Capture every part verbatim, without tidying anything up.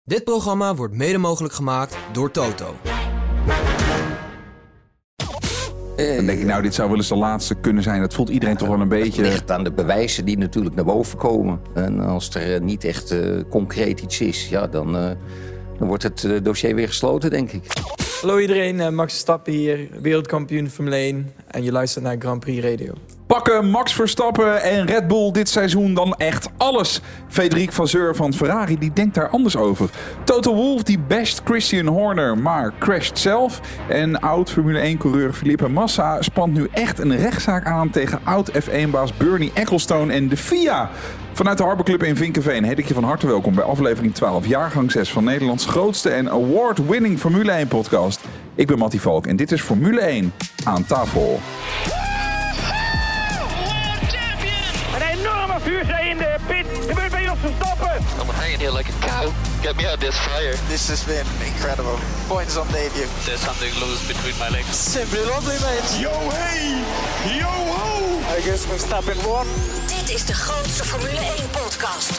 Dit programma wordt mede mogelijk gemaakt door Toto. Dan denk ik, nou, dit zou wel eens de laatste kunnen zijn. Dat voelt iedereen toch wel een beetje... Het ligt aan de bewijzen die natuurlijk naar boven komen. En als er niet echt uh, concreet iets is, ja, dan, uh, dan wordt het uh, dossier weer gesloten, denk ik. Hallo iedereen, uh, Max Verstappen hier, wereldkampioen Formule één. En je luistert naar Grand Prix Radio. Pakken Max Verstappen en Red Bull dit seizoen dan echt alles? Frédéric Vasseur van Ferrari die denkt daar anders over. Toto Wolff die basht Christian Horner, maar crasht zelf. En oud-Formule één-coureur Felipe Massa spant nu echt een rechtszaak aan tegen oud-F één-baas Bernie Ecclestone en de F I A. Vanuit de Harbor Club in Vinkeveen heet ik je van harte welkom bij aflevering twaalf, jaargang zes van Nederlands grootste en award-winning Formule één-podcast. Ik ben Mattie Valk en dit is Formule één aan tafel. Vuurzee in de pit. Gebeurt bij ons Verstappen. I'm hanging here like a cow. Get me out of this fire. This has been incredible. Points on debut. There's something loose between my legs. Simply lovely, mate. Yo, hey. Yo, ho. I guess Verstappen won. Dit is de grootste Formule één-podcast.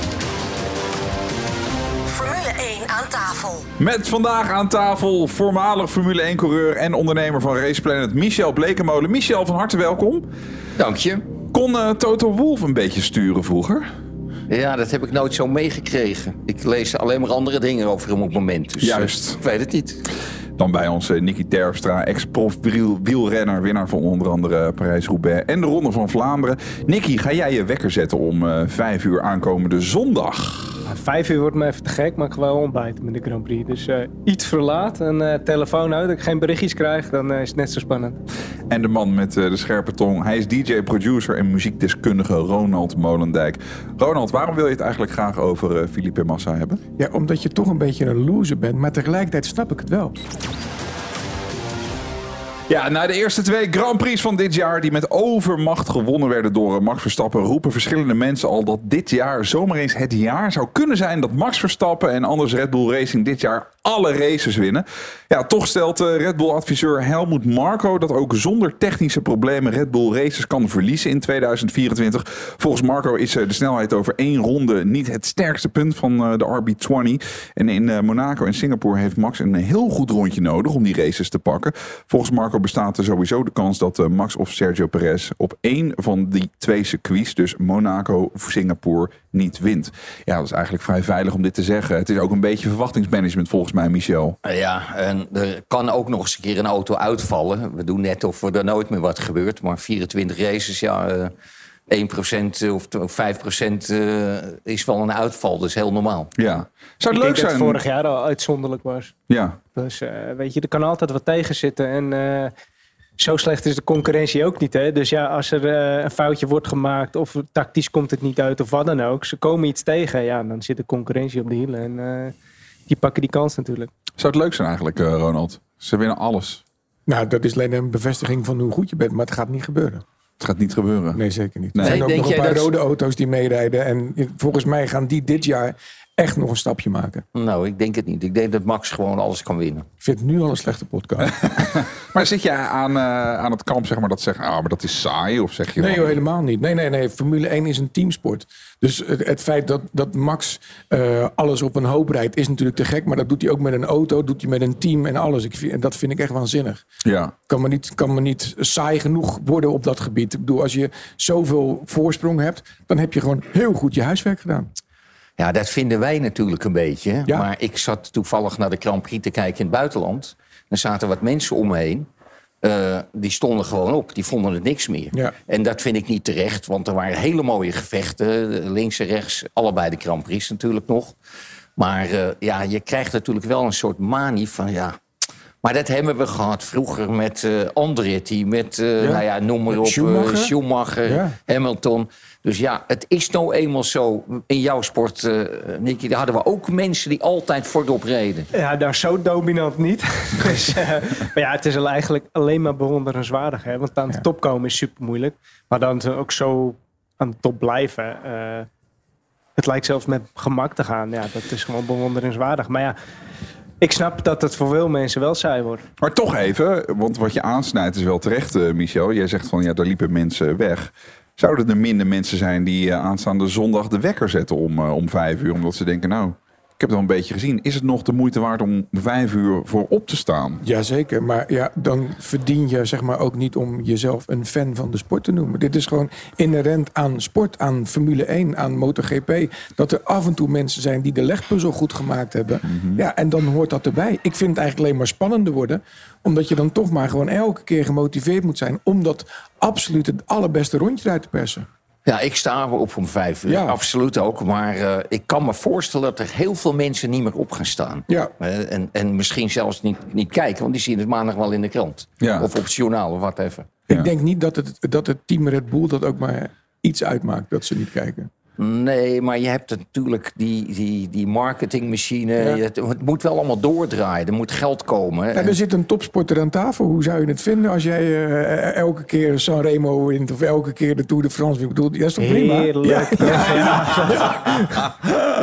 Formule één aan tafel. Met vandaag aan tafel voormalig Formule één-coureur en ondernemer van Race Planet Michel Blekemolen. Michel, van harte welkom. Dank je. Kon uh, Toto Wolff een beetje sturen vroeger? Ja, dat heb ik nooit zo meegekregen. Ik lees alleen maar andere dingen over hem op het moment. Dus, Juist. Uh, ik weet het niet. Dan bij ons uh, Nicky Terpstra, ex-prof wielrenner, winnaar van onder andere Parijs-Roubaix en de Ronde van Vlaanderen. Nicky, ga jij je wekker zetten om uh, vijf uur aankomende zondag? Vijf uur wordt me even te gek, maar ik ga wel ontbijten met de Grand Prix. Dus uh, iets verlaat, een uh, telefoon uit, dat ik geen berichtjes krijg, dan uh, is het net zo spannend. En de man met uh, de scherpe tong, hij is D J, producer en muziekdeskundige Ronald Molendijk. Ronald, waarom wil je het eigenlijk graag over uh, Felipe Massa hebben? Ja, omdat je toch een beetje een loser bent, maar tegelijkertijd snap ik het wel. Ja, na de eerste twee Grand Prix van dit jaar die met overmacht gewonnen werden door Max Verstappen, roepen verschillende mensen al dat dit jaar zomaar eens het jaar zou kunnen zijn dat Max Verstappen en anders Red Bull Racing dit jaar alle races winnen. Ja, toch stelt Red Bull-adviseur Helmut Marko dat ook zonder technische problemen Red Bull races kan verliezen in tweeduizend vierentwintig. Volgens Marko is de snelheid over één ronde niet het sterkste punt van de R B twintig. En in Monaco en Singapore heeft Max een heel goed rondje nodig om die races te pakken. Volgens Marko bestaat er sowieso de kans dat Max of Sergio Perez op één van die twee circuits, dus Monaco of Singapore, niet wint. Ja, dat is eigenlijk vrij veilig om dit te zeggen. Het is ook een beetje verwachtingsmanagement volgens mij, Michel. Ja, en er kan ook nog eens een keer een auto uitvallen. We doen net of er nooit meer wat gebeurt, maar vierentwintig races, ja, uh, één procent of vijf procent uh, is wel een uitval. Dat is heel normaal. Ja. Zou het ik leuk zijn? Dat het vorig jaar al uitzonderlijk was. Ja. Dus uh, weet je, er kan altijd wat tegen zitten. En uh, zo slecht is de concurrentie ook niet. Hè? Dus ja, als er uh, een foutje wordt gemaakt of tactisch komt het niet uit of wat dan ook. Ze komen iets tegen, ja, dan zit de concurrentie op de hielen. En uh, die pakken die kans natuurlijk. Zou het leuk zijn eigenlijk, uh, Ronald? Ze winnen alles. Nou, dat is alleen een bevestiging van hoe goed je bent, maar het gaat niet gebeuren. Het gaat niet gebeuren. Nee, zeker niet. Nee. Er zijn ook Denk nog een jij paar dat... rode auto's die meerijden. En volgens mij gaan die dit jaar echt nog een stapje maken. Nou, ik denk het niet. Ik denk dat Max gewoon alles kan winnen. Ik vind het nu al een slechte podcast. Maar zit je aan, uh, aan het kamp, zeg maar, dat zegt, ah, maar dat is saai? Of zeg je Nee, wel... joh, helemaal niet. Nee, nee, nee. Formule één is een teamsport. Dus het, het feit dat, dat Max uh, alles op een hoop rijdt is natuurlijk te gek. Maar dat doet hij ook met een auto, doet hij met een team en alles. Ik vind, en dat vind ik echt waanzinnig. Ja. Kan me niet, kan me niet saai genoeg worden op dat gebied. Ik bedoel, als je zoveel voorsprong hebt, dan heb je gewoon heel goed je huiswerk gedaan. Ja, dat vinden wij natuurlijk een beetje. Ja. Maar ik zat toevallig naar de Grand Prix te kijken in het buitenland. Er zaten wat mensen om me heen. Uh, die stonden gewoon op. Die vonden het niks meer. Ja. En dat vind ik niet terecht. Want er waren hele mooie gevechten. Links en rechts. Allebei de Grand Prix natuurlijk nog. Maar uh, ja, je krijgt natuurlijk wel een soort manie van... ja. Maar dat hebben we gehad vroeger met uh, Andretti. Met, uh, ja. nou ja, noem maar op. Schumacher. Uh, Schumacher, Ja. Hamilton. Dus ja, het is nou eenmaal zo. In jouw sport, uh, Nicky, daar hadden we ook mensen die altijd voorop reden. Ja, daar zo dominant niet. dus, uh, maar ja, het is eigenlijk alleen maar bewonderenswaardig. Hè? Want aan de Ja. top komen is super moeilijk. Maar dan ook zo aan de top blijven. Uh, het lijkt zelfs met gemak te gaan. Ja, dat is gewoon bewonderenswaardig. Maar ja, ik snap dat het voor veel mensen wel saai wordt. Maar toch even, want wat je aansnijdt is wel terecht, uh, Michel. Jij zegt van, ja, daar liepen mensen weg. Zouden er minder mensen zijn die uh, aanstaande zondag de wekker zetten om, uh, om vijf uur? Omdat ze denken, nou, Ik heb het al een beetje gezien. Is het nog de moeite waard om vijf uur voor op te staan? Jazeker, maar ja, dan verdien je zeg maar ook niet om jezelf een fan van de sport te noemen. Dit is gewoon inherent aan sport, aan Formule één, aan MotoGP. Dat er af en toe mensen zijn die de legpuzzel goed gemaakt hebben. Mm-hmm. Ja, en dan hoort dat erbij. Ik vind het eigenlijk alleen maar spannender worden. Omdat je dan toch maar gewoon elke keer gemotiveerd moet zijn om dat absoluut het allerbeste rondje eruit te persen. Ja, ik sta op om vijf uur. Ja. Absoluut ook. Maar uh, ik kan me voorstellen dat er heel veel mensen niet meer op gaan staan. Ja. Uh, en, en misschien zelfs niet, niet kijken, want die zien het maandag wel in de krant. Ja. Of op het journaal of whatever. Ik Ja. denk niet dat het, dat het team Red Bull dat ook maar iets uitmaakt dat ze niet kijken. Nee, maar je hebt natuurlijk die, die, die marketingmachine. Ja. Het, het moet wel allemaal doordraaien. Er moet geld komen. Ja, En- er zit een topsporter aan tafel. Hoe zou je het vinden als jij uh, elke keer Sanremo wint of elke keer de Tour de France wint? Ik bedoel, dat is toch prima? Heerlijk. Ja. Ja.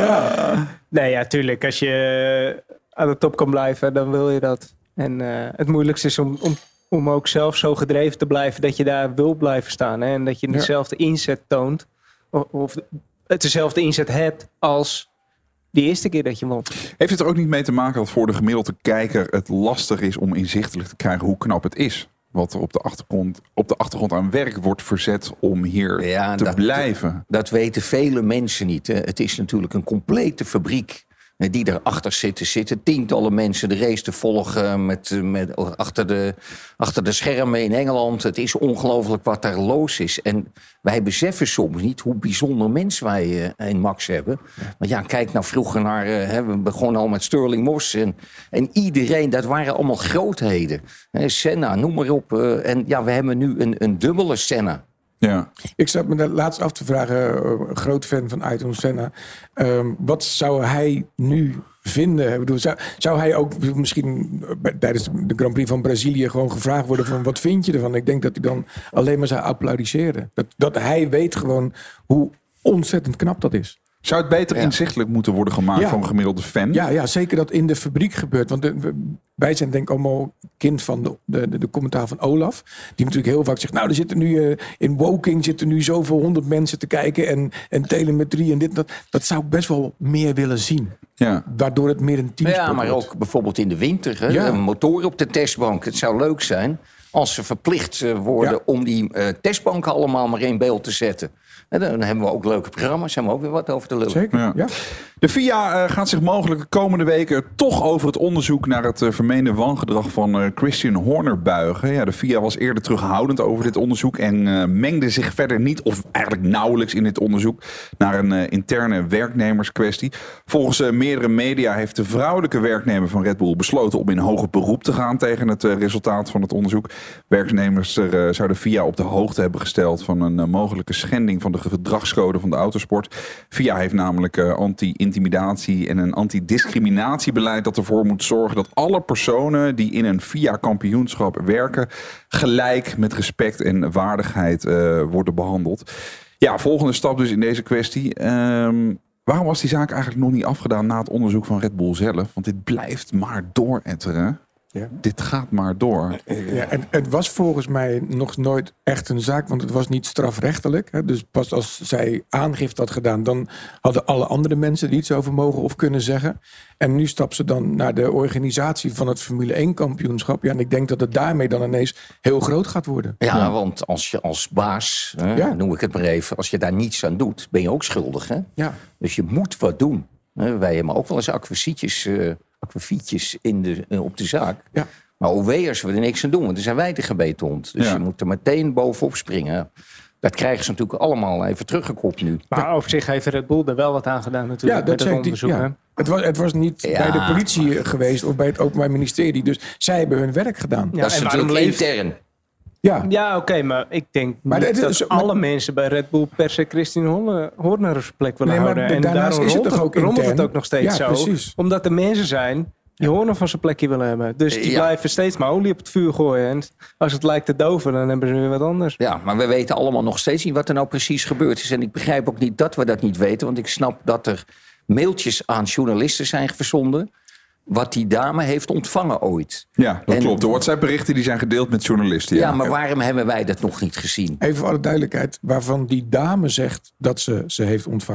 Ja. Nee, ja, tuurlijk. Als je aan de top kan blijven, dan wil je dat. En uh, het moeilijkste is om, om, om ook zelf zo gedreven te blijven dat je daar wil blijven staan. Hè? En dat je Ja. dezelfde inzet toont. Of, of het dezelfde inzet hebt als de eerste keer dat je won. Heeft het er ook niet mee te maken dat voor de gemiddelde kijker het lastig is om inzichtelijk te krijgen hoe knap het is? Wat er op de achtergrond, op de achtergrond aan werk wordt verzet om hier Ja, te dat- blijven. Dat weten vele mensen niet. Hè. Het is natuurlijk een complete fabriek eh, die erachter zitten. zitten tientallen mensen de race te volgen met, eh, met, achter, de, achter de schermen in Engeland. Het is ongelooflijk wat daar los is. En wij beseffen soms niet hoe bijzonder mens wij uh, in Max hebben. Want ja, kijk nou vroeger naar... Uh, hè, we begonnen al met Sterling Moss. En, en iedereen, dat waren allemaal grootheden. Hè, Senna, noem maar op. Uh, en ja, we hebben nu een, een dubbele Senna. Ja. Ik zat me daar laatst af te vragen, uh, groot fan van Ayrton Senna. Um, wat zou hij nu vinden? Ik bedoel, zou, zou hij ook misschien bij, tijdens de Grand Prix van Brazilië gewoon gevraagd worden van wat vind je ervan? Ik denk dat hij dan alleen maar zou applaudisseren. Dat, dat hij weet gewoon hoe ontzettend knap dat is. Zou het beter Ja. inzichtelijk moeten worden gemaakt Ja. voor een gemiddelde fan? Ja, ja, zeker dat in de fabriek gebeurt. Want de, we- wij zijn denk ik allemaal kind van de, de, de, de commentaar van Olaf. Die natuurlijk heel vaak zegt, nou er zitten nu uh, in Woking zitten nu zoveel honderd mensen te kijken. En, en telemetrie en dit. Dat, dat zou ik best wel meer willen zien. Ja. Waardoor het meer een teamsport Ja, maar wordt. ook bijvoorbeeld in de winter. Hè, Ja. een motor op de testbank. Het zou leuk zijn als ze verplicht uh, worden Ja. om die uh, testbanken allemaal maar in beeld te zetten. En dan hebben we ook leuke programma's. Hebben we ook weer wat over te lullen. Zeker, Ja. ja. De V I A uh, gaat zich mogelijk de komende weken toch over het onderzoek naar het uh, vermeende wangedrag van uh, Christian Horner buigen. Ja, de V I A was eerder terughoudend over dit onderzoek en uh, mengde zich verder niet, of eigenlijk nauwelijks in dit onderzoek, naar een uh, interne werknemerskwestie. Volgens uh, meerdere media heeft de vrouwelijke werknemer van Red Bull besloten om in hoger beroep te gaan tegen het uh, resultaat van het onderzoek. Werknemers er, uh, zou de V I A op de hoogte hebben gesteld van een uh, mogelijke schending van de gedragscode van de autosport. V I A heeft namelijk uh, anti-intimidatie en een anti-discriminatiebeleid dat ervoor moet zorgen dat alle personen die in een V I A-kampioenschap werken gelijk met respect en waardigheid uh, worden behandeld. Ja, volgende stap dus in deze kwestie. Um, waarom was die zaak eigenlijk nog niet afgedaan na het onderzoek van Red Bull zelf? Want dit blijft maar dooretteren. Ja. Dit gaat maar door. Ja, en het was volgens mij nog nooit echt een zaak, want het was niet strafrechtelijk. Hè. Dus pas als zij aangifte had gedaan, dan hadden alle andere mensen er iets over mogen of kunnen zeggen. En nu stapt ze dan naar de organisatie van het Formule één kampioenschap. Ja, en ik denk dat het daarmee dan ineens heel groot gaat worden. Ja, Ja. want als je als baas, hè, Ja. noem ik het maar even, als je daar niets aan doet, ben je ook schuldig. Hè? Ja. Dus je moet wat doen. Hè, wij hebben ook wel eens akkefietjes, uh, akkefietjes in de, uh, op de zaak. Ja. Maar O W'ers willen er niks aan doen, want er zijn wij de gebetond. Dus Ja. je moet er meteen bovenop springen. Dat krijgen ze natuurlijk allemaal even teruggekopt nu. Maar op zich heeft Red Bull er wel wat aan gedaan natuurlijk. Ja, dat met het zei die, onderzoek. ja. hè. Het, was, het was niet Ja. bij de politie geweest of bij het Openbaar Ministerie. Dus zij hebben hun werk gedaan. Ja, dat is en waarom natuurlijk leeft- intern. Ja, Ja, oké, maar ik denk Maar niet dit dat is- maar- alle mensen bij Red Bull per se Christian Horner, Horner op zijn plek willen Nee, maar houden. En daarnaast daarom is het rommelt toch ook rommelt het intern? ook nog steeds Ja, zo. precies. Omdat er mensen zijn die Horner van zijn plekje willen hebben. Dus die Ja. blijven steeds maar olie op het vuur gooien. En als het lijkt te doven, dan hebben ze weer wat anders. Ja, maar we weten allemaal nog steeds niet wat er nou precies gebeurd is. En ik begrijp ook niet dat we dat niet weten. Want ik snap dat er mailtjes aan journalisten zijn verzonden wat die dame heeft ontvangen ooit. Ja, dat En- klopt. De WhatsApp-berichten die zijn gedeeld met journalisten. Ja, Ja, maar waarom hebben wij dat nog niet gezien? even voor alle duidelijkheid. Waarvan die dame zegt dat ze ze heeft ontvangen.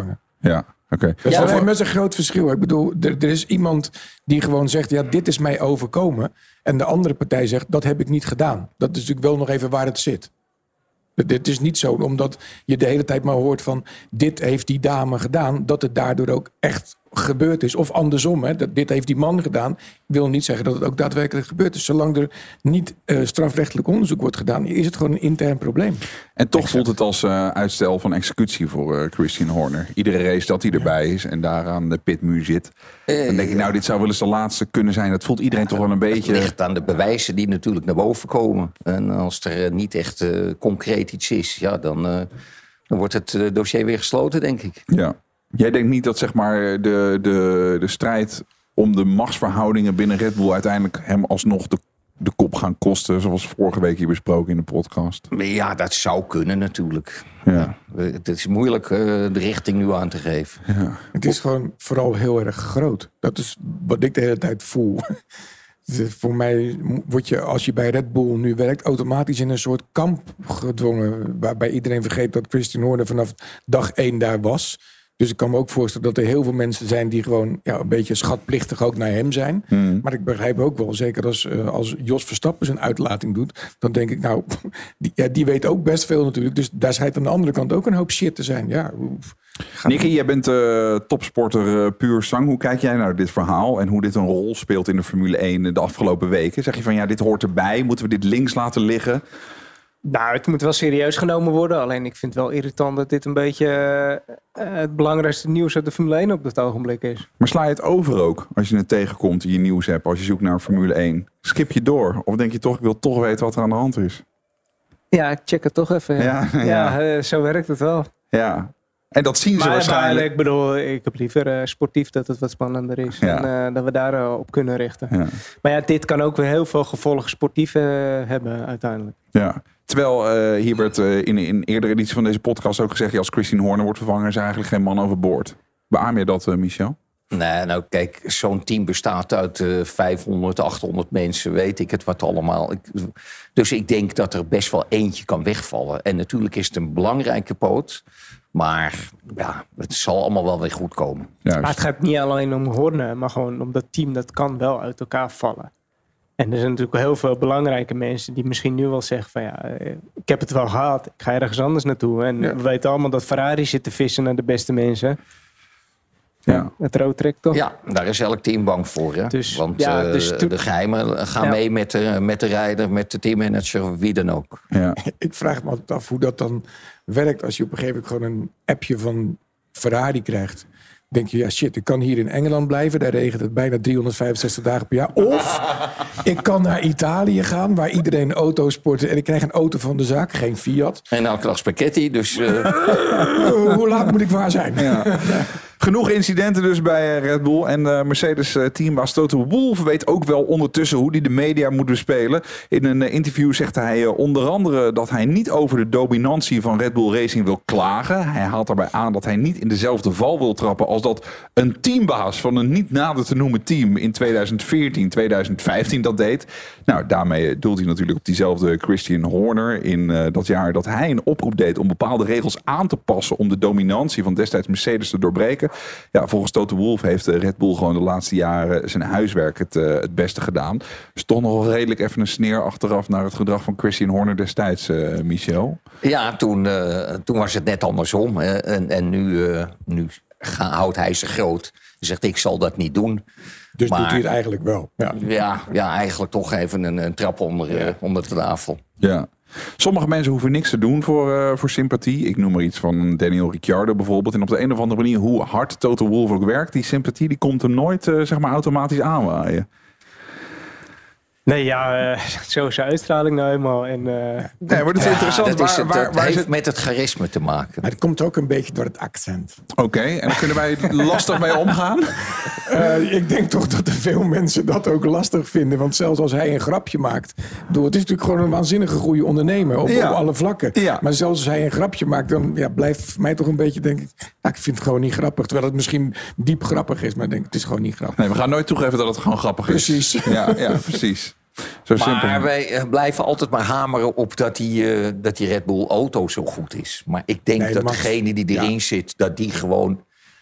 Ja, oké. Okay. Dat is Ja, wel maar- met een groot verschil. Ik bedoel, er, er is iemand die gewoon zegt, ja, dit is mij overkomen. En de andere partij zegt, dat heb ik niet gedaan. Dat is natuurlijk wel nog even waar het zit. Dit is niet zo, omdat je de hele tijd maar hoort van... dit heeft die dame gedaan, dat het daardoor ook echt gebeurd is. Of andersom, hè, dat dit heeft die man gedaan... wil niet zeggen dat het ook daadwerkelijk gebeurd is. Zolang er niet uh, strafrechtelijk onderzoek wordt gedaan... is het gewoon een intern probleem. En toch voelt het als uh, uitstel van executie voor uh, Christian Horner. Iedere race dat hij erbij is en daar aan de pitmuur zit. Uh, dan denk ik, nou, dit zou wel eens de laatste kunnen zijn. Dat voelt iedereen toch wel een beetje... Het ligt aan de bewijzen die natuurlijk naar boven komen. En als er uh, niet echt uh, concreet iets is... ja, dan, uh, dan wordt het uh, dossier weer gesloten, denk ik. Ja. Jij denkt niet dat zeg maar de, de, de strijd om de machtsverhoudingen binnen Red Bull... uiteindelijk hem alsnog de, de kop gaan kosten... zoals vorige week hier besproken in de podcast? Ja, dat zou kunnen natuurlijk. Ja. Ja, het is moeilijk uh, de richting nu aan te geven. Ja. Het is gewoon vooral heel erg groot. Dat is wat ik de hele tijd voel. Voor mij word je, als je bij Red Bull nu werkt... automatisch in een soort kamp gedwongen... waarbij iedereen vergeet dat Christian Horner vanaf dag één daar was... Dus ik kan me ook voorstellen dat er heel veel mensen zijn... die gewoon ja, een beetje schatplichtig ook naar hem zijn. Mm. Maar ik begrijp ook wel, zeker als, uh, als Jos Verstappen zijn uitlating doet... dan denk ik, nou, die, ja, die weet ook best veel natuurlijk. Dus daar schijnt aan de andere kant ook een hoop shit te zijn. Ja, Nicky, jij bent uh, topsporter uh, puur sang. Hoe kijk jij naar dit verhaal en hoe dit een rol speelt in de Formule één de afgelopen weken? Zeg je van, ja, dit hoort erbij. Moeten we dit links laten liggen? Nou, het moet wel serieus genomen worden. Alleen ik vind het wel irritant dat dit een beetje uh, het belangrijkste nieuws uit de Formule één op dit ogenblik is. Maar sla je het over ook als je het tegenkomt in je nieuws hebt, als je zoekt naar Formule één? Skip je door? Of denk je toch, ik wil toch weten wat er aan de hand is? Ja, ik check het toch even. Ja, ja, ja. ja uh, zo werkt het wel. Ja. En dat zien ze maar, waarschijnlijk. Maar ik bedoel, ik heb liever uh, sportief dat het wat spannender is. Ja. En uh, dat we daar uh, op kunnen richten. Ja. Maar ja, dit kan ook weer heel veel gevolgen sportief uh, hebben uiteindelijk. Ja. Terwijl uh, hier werd uh, in een eerdere editie van deze podcast ook gezegd... Ja, als Christian Horner wordt vervangen, is er eigenlijk geen man overboord. Beaam je dat, uh, Michel? Nee, nou kijk, zo'n team bestaat uit uh, vijfhonderd, achthonderd mensen, weet ik het wat allemaal. Ik, dus ik denk dat er best wel eentje kan wegvallen. En natuurlijk is het een belangrijke poot. Maar ja, het zal allemaal wel weer goed komen. Juist. Maar het gaat niet alleen om Horner, maar gewoon om dat team dat kan wel uit elkaar vallen. En er zijn natuurlijk heel veel belangrijke mensen die misschien nu wel zeggen van ja, ik heb het wel gehad, ik ga ergens anders naartoe. En ja. we weten allemaal dat Ferrari zit te vissen naar de beste mensen. Ja. Het rood trekt toch? Ja, daar is elk team bang voor. Hè? Dus, Want ja, uh, dus to- de geheimen gaan ja. mee met de, met de rijder, met de teammanager of wie dan ook. Ja. Ik vraag me altijd af hoe dat dan werkt als je op een gegeven moment gewoon een appje van Ferrari krijgt. Denk je, ja shit, ik kan hier in Engeland blijven. Daar regent het bijna driehonderdvijfenzestig dagen per jaar. Of ik kan naar Italië gaan, waar iedereen auto's sporten. En ik krijg een auto van de zaak, geen Fiat. En elke dag spaghetti, dus... Uh... uh, hoe laat moet ik waar zijn? Ja. Ja. Genoeg incidenten dus bij Red Bull. En uh, Mercedes-teambaas Toto Wolff weet ook wel ondertussen hoe hij de media moet bespelen. In een uh, interview zegt hij uh, onder andere dat hij niet over de dominantie van Red Bull Racing wil klagen. Hij haalt daarbij aan dat hij niet in dezelfde val wil trappen als dat een teambaas van een niet nader te noemen team in tweeduizend veertien, tweeduizend vijftien dat deed. Nou, daarmee doelt hij natuurlijk op diezelfde Christian Horner in uh, dat jaar dat hij een oproep deed om bepaalde regels aan te passen om de dominantie van destijds Mercedes te doorbreken. Ja, volgens Toto Wolff heeft Red Bull gewoon de laatste jaren zijn huiswerk het, uh, het beste gedaan. Dus toch nog wel redelijk even een sneer achteraf naar het gedrag van Christian Horner destijds, uh, Michel. Ja, toen, uh, toen was het net andersom. Hè. En, en nu, uh, nu houdt hij zich groot. Hij zegt, ik zal dat niet doen. Dus maar, doet hij het eigenlijk wel. Ja, ja, ja eigenlijk toch even een, een trap onder, ja. uh, onder de tafel. Ja. Sommige mensen hoeven niks te doen voor, uh, voor sympathie. Ik noem maar iets van Daniel Ricciardo bijvoorbeeld. En op de een of andere manier, hoe hard Toto Wolff ook werkt, die sympathie die komt hem nooit uh, zeg maar automatisch aanwaaien. Nee, ja, uh, zo is zijn uitstraling nou helemaal. En, uh, nee, maar dat is ja, interessant. Dat, waar, is het, waar, dat waar heeft zit... met het charisma te maken. Maar het komt ook een beetje door het accent. Oké, okay, en daar kunnen wij lastig mee omgaan? Uh, ik denk toch dat er veel mensen dat ook lastig vinden. Want zelfs als hij een grapje maakt. Bedoel, het is natuurlijk gewoon een waanzinnige goede ondernemer. Op, ja. op alle vlakken. Ja. Maar zelfs als hij een grapje maakt, dan ja, blijft mij toch een beetje, denk ik, nou, ik vind het gewoon niet grappig. Terwijl het misschien diep grappig is. Maar ik denk, het is gewoon niet grappig. Nee, we gaan nooit toegeven dat het gewoon grappig is. Precies. Ja, ja precies. Zo maar simpel. wij blijven altijd maar hameren op dat die, uh, dat die Red Bull auto zo goed is. Maar ik denk nee, dat Max, degene die erin ja. zit, dat die gewoon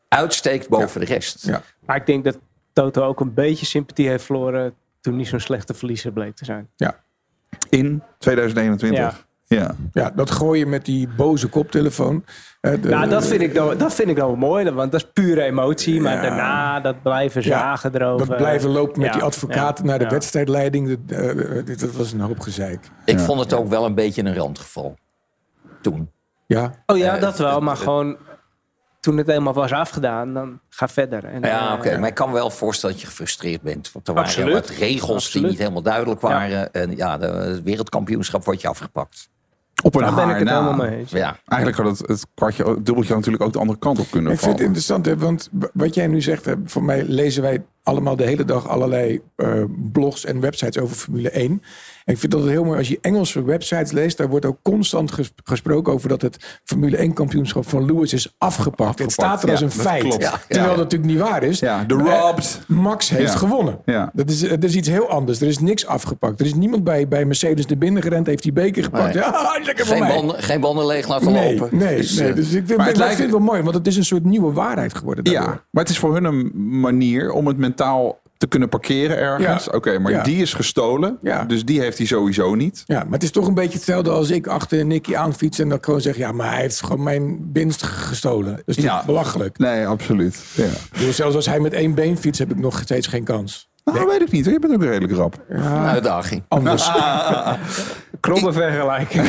uitsteekt boven ja. de rest. Ja. Maar ik denk dat Toto ook een beetje sympathie heeft verloren toen hij zo'n slechte verliezer bleek te zijn. Ja. In tweeduizend eenentwintig. Ja. Ja. ja, dat gooien met die boze koptelefoon. Uh, de, nou, dat vind, ik dan, dat vind ik dan wel mooi, want dat is pure emotie. Maar ja. daarna, dat blijven zagen ja, erover. Dat blijven lopen met ja. die advocaat ja. naar de ja. wedstrijdleiding. Dat, uh, dat was een hoop gezeik. Ik ja. vond het ook wel een beetje een randgeval. Toen. Ja. Oh ja, dat wel. Maar gewoon toen het eenmaal was afgedaan, dan ga verder. En, ja, oké. Okay. Ja. Maar ik kan wel voorstellen dat je gefrustreerd bent. Want er waren Absoluut. wat regels Absoluut. die niet helemaal duidelijk waren. Ja. En ja, de, het wereldkampioenschap wordt je afgepakt. Op een Daar haar ben ik het na. helemaal mee eens. Ja. Eigenlijk had het, het kwartje, het dubbeltje natuurlijk ook de andere kant op kunnen ik vallen. vind het interessant, hè, want wat jij nu zegt, hè, voor mij lezen wij allemaal de hele dag allerlei uh, blogs en websites over Formule één. En ik vind dat het heel mooi als je Engelse websites leest. Daar wordt ook constant ges- gesproken over dat het Formule één kampioenschap van Lewis is afgepakt. afgepakt. Het staat er als ja, een feit. Klopt. Ja, terwijl ja. dat natuurlijk niet waar is. Ja, de robbed. Max heeft ja. gewonnen. Ja. Dat, is, dat is iets heel anders. Er is niks afgepakt. Er is niemand bij, bij Mercedes naar binnen gerend. Heeft die beker gepakt. Nee. Ja, lekker voor geen, mij. banden, geen banden leeg laten nee, lopen. Nee, dus, nee. Dus ik vind, maar het ik lijkt... vind het wel mooi. Want het is een soort nieuwe waarheid geworden. Daardoor. Ja, maar het is voor hun een manier om het mentaal te kunnen parkeren ergens. Ja. Oké, okay, maar ja. die is gestolen. Ja. Dus die heeft hij sowieso niet. Ja, maar het is toch een beetje hetzelfde als ik achter Nicky aanfiets en dan gewoon zeg, ja, maar hij heeft gewoon mijn winst gestolen. Dus dat ja. is belachelijk. Nee, absoluut. Ja. Dus zelfs als hij met één been fietst, heb ik nog steeds geen kans. Nou, nee. weet ik niet. Je bent ook redelijk rap. Ja. Een uitdaging. Anders. Kromme vergelijking.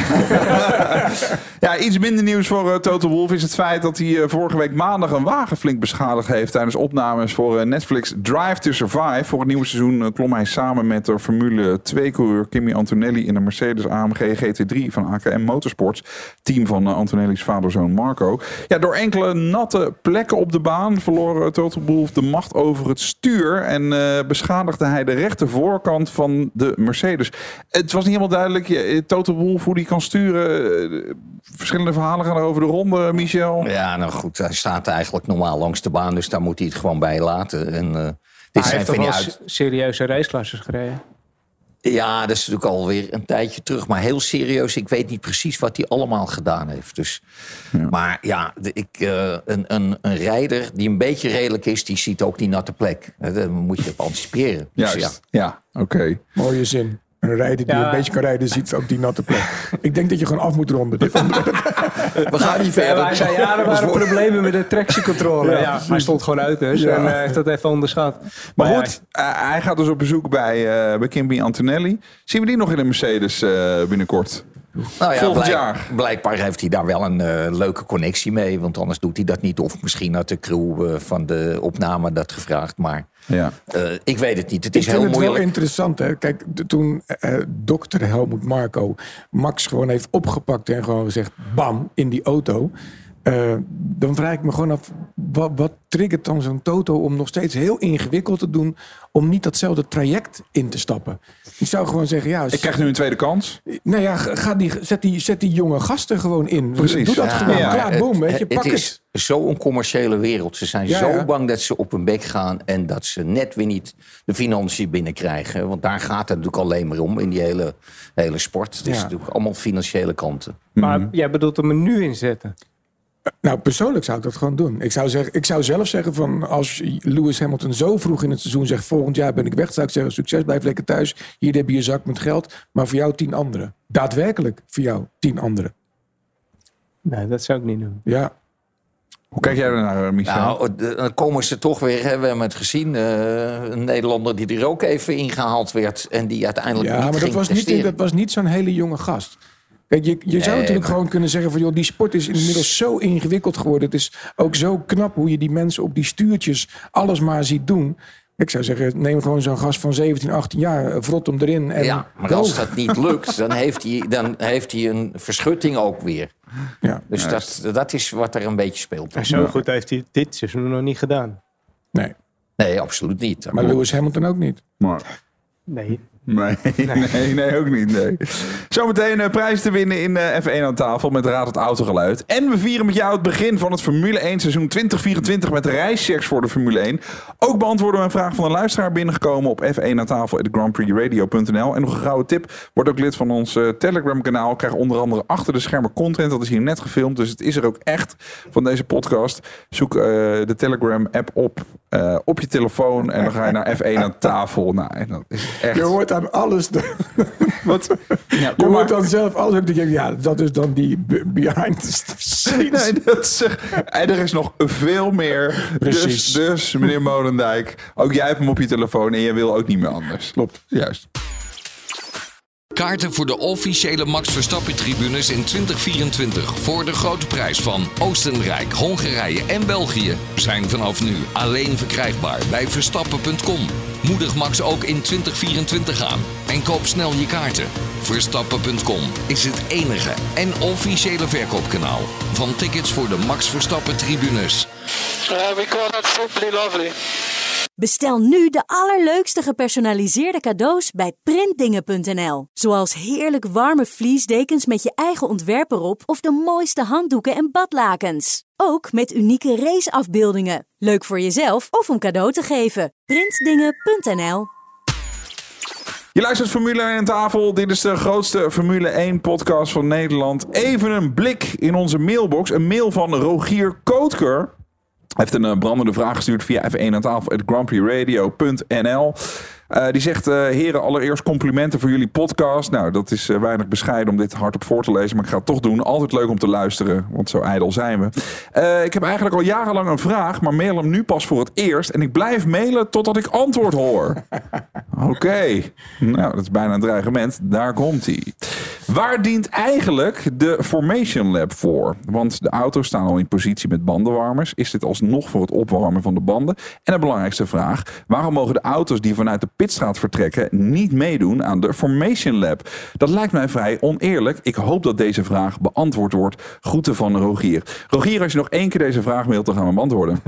Ja, iets minder nieuws voor uh, Toto Wolff is het feit dat hij uh, vorige week maandag een wagen flink beschadigd heeft tijdens opnames voor uh, Netflix Drive to Survive. Voor het nieuwe seizoen uh, klom hij samen met de Formule twee-coureur Kimi Antonelli in de Mercedes A M G G T drie van A K M Motorsports. Team van uh, Antonelli's vaderzoon Marco. Ja, door enkele natte plekken op de baan verloor uh, Toto Wolff de macht over het stuur en uh, beschadigde hij de rechter voorkant van de Mercedes. Het was niet helemaal duidelijk, je, Toto Wolff, hoe die kan sturen. Verschillende verhalen gaan er over de ronde, Michel. Ja, nou goed, hij staat eigenlijk normaal langs de baan, dus daar moet hij het gewoon bij laten. En, uh, dit hij zijn heeft toch wel uit... serieuze raceklasses gereden? Ja, dat is natuurlijk alweer een tijdje terug. Maar heel serieus, ik weet niet precies wat hij allemaal gedaan heeft. Dus, ja. Maar ja, de, ik, uh, een, een, een rijder die een beetje redelijk is, die ziet ook die natte plek. Daar moet je op anticiperen. Juist, dus, ja, ja oké. Okay. Mooie zin. Een rijder die ja. een beetje kan rijden, ziet ook die natte plek. Ik denk dat je gewoon af moet ronden. We gaan niet verder. Ja, hij zei, ja, er waren problemen met de tractiecontrole. Ja, ja, hij stond gewoon uit dus. Ja. En hij heeft dat even onderschat. Maar, maar goed, ja, uh, hij gaat dus op bezoek bij, uh, bij Kimi Antonelli. Zien we die nog in de Mercedes uh, binnenkort? Nou ja, Volgend blijk, jaar. Blijkbaar heeft hij daar wel een uh, leuke connectie mee. Want anders doet hij dat niet. Of misschien had de crew uh, van de opname dat gevraagd. Maar ja. uh, ik weet het niet. Het is ik heel vind het moeilijk. wel interessant. Hè? Kijk, de, toen uh, dokter Helmut Marko Max gewoon heeft opgepakt en gewoon gezegd bam, in die auto. Uh, dan vraag ik me gewoon af, wat, wat triggert dan zo'n Toto om nog steeds heel ingewikkeld te doen om niet datzelfde traject in te stappen? Ik zou gewoon zeggen, ja... Ik krijg nu een tweede kans. Nou ja, ga die, zet, die, zet die jonge gasten gewoon in. Precies. Doe dat ja, gewoon, ja, klaar, boom, weet je, het, pak het. het. is zo'n commerciële wereld. Ze zijn ja, zo ja. bang dat ze op hun bek gaan en dat ze net weer niet de financiën binnenkrijgen. Want daar gaat het natuurlijk alleen maar om in die hele, hele sport. Het is Ja. natuurlijk allemaal financiële kanten. Maar Mm-hmm. jij bedoelt hem er nu in zetten? Nou, persoonlijk zou ik dat gewoon doen. Ik zou, zeggen, ik zou zelf zeggen van als Lewis Hamilton zo vroeg in het seizoen zegt volgend jaar ben ik weg, zou ik zeggen succes, blijf lekker thuis. Hier heb je je zak met geld, maar voor jou tien anderen. Daadwerkelijk voor jou tien anderen. Nee, dat zou ik niet doen. Ja. Hoe kijk jij ernaar, Michel? Nou, dan komen ze toch weer, hè, we hebben het gezien, uh, een Nederlander die er ook even ingehaald werd en die uiteindelijk Ja, niet maar dat ging was niet, presteren. dat was niet zo'n hele jonge gast. Kijk, je, je zou Nee, natuurlijk maar... gewoon kunnen zeggen van joh, die sport is inmiddels zo ingewikkeld geworden. Het is ook zo knap hoe je die mensen op die stuurtjes alles maar ziet doen. Ik zou zeggen, neem gewoon zo'n gast van zeventien, achttien jaar, vrot hem erin. En ja, maar go. als dat niet lukt, dan heeft hij, dan heeft hij een verschutting ook weer. Ja. Dus Ja, dat, dat is wat er een beetje speelt. En zo goed heeft hij dit seizoen nog niet gedaan. Nee, Nee, absoluut niet. maar Lewis Hamilton ook niet. Maar... Nee, Nee, nee, nee, ook niet. Nee. Zometeen uh, prijs te winnen in uh, F één aan tafel met Raad het Autogeluid. En we vieren met jou het begin van het Formule één seizoen twintig vierentwintig met reischecks voor de Formule één. Ook beantwoorden we een vraag van een luisteraar binnengekomen op F één aan tafel at grandprixradio punt n l. En nog een gouden tip, word ook lid van ons uh, Telegram kanaal. Krijg onder andere achter de schermen content. Dat is hier net gefilmd, dus het is er ook echt van deze podcast. Zoek uh, de Telegram app op uh, op je telefoon en dan ga je naar F één aan tafel. Nou, en dat is echt... Je hoort aan alles. Wat? Ja, je hoort dan zelf alles. Ja, dat is dan die behind the scenes. Nee, dat is, en er is nog veel meer. Dus, dus, meneer Molendijk, ook jij hebt hem op je telefoon en je wil ook niet meer anders. Klopt. Juist. Kaarten voor de officiële Max Verstappen-tribunes in twintig vierentwintig voor de grote prijs van Oostenrijk, Hongarije en België zijn vanaf nu alleen verkrijgbaar bij verstappen punt com. Moedig Max ook in twintig vierentwintig aan en koop snel je kaarten. verstappen punt com is het enige en officiële verkoopkanaal van tickets voor de Max Verstappen-tribunes. Uh, we call that simply lovely. Bestel nu de allerleukste gepersonaliseerde cadeaus bij printdingen punt n l. Zoals heerlijk warme vliesdekens met je eigen ontwerp erop of de mooiste handdoeken en badlakens. Ook met unieke raceafbeeldingen. Leuk voor jezelf of om cadeau te geven. printdingen punt n l. Je luistert Formule één aan tafel. Dit is de grootste Formule één podcast van Nederland. Even een blik in onze mailbox. Een mail van Rogier Kootker. Hij heeft een brandende vraag gestuurd via F één aan tafel at grandprixradio punt n l. Uh, die zegt, uh, heren, allereerst complimenten voor jullie podcast. Nou, dat is uh, weinig bescheiden om dit hardop voor te lezen, maar ik ga het toch doen. Altijd leuk om te luisteren, want zo ijdel zijn we. Uh, ik heb eigenlijk al jarenlang een vraag, maar mail hem nu pas voor het eerst. En ik blijf mailen totdat ik antwoord hoor. Oké, okay. Nou, dat is bijna een dreigement. Daar komt hij. Waar dient eigenlijk de Formation Lab voor? Want de auto's staan al in positie met bandenwarmers. Is dit alsnog voor het opwarmen van de banden? En de belangrijkste vraag, waarom mogen de auto's die vanuit de pitstraat vertrekken niet meedoen aan de Formation Lab? Dat lijkt mij vrij oneerlijk. Ik hoop dat deze vraag beantwoord wordt. Groeten van Rogier. Rogier, als je nog één keer deze vraag mailt, dan gaan we hem beantwoorden.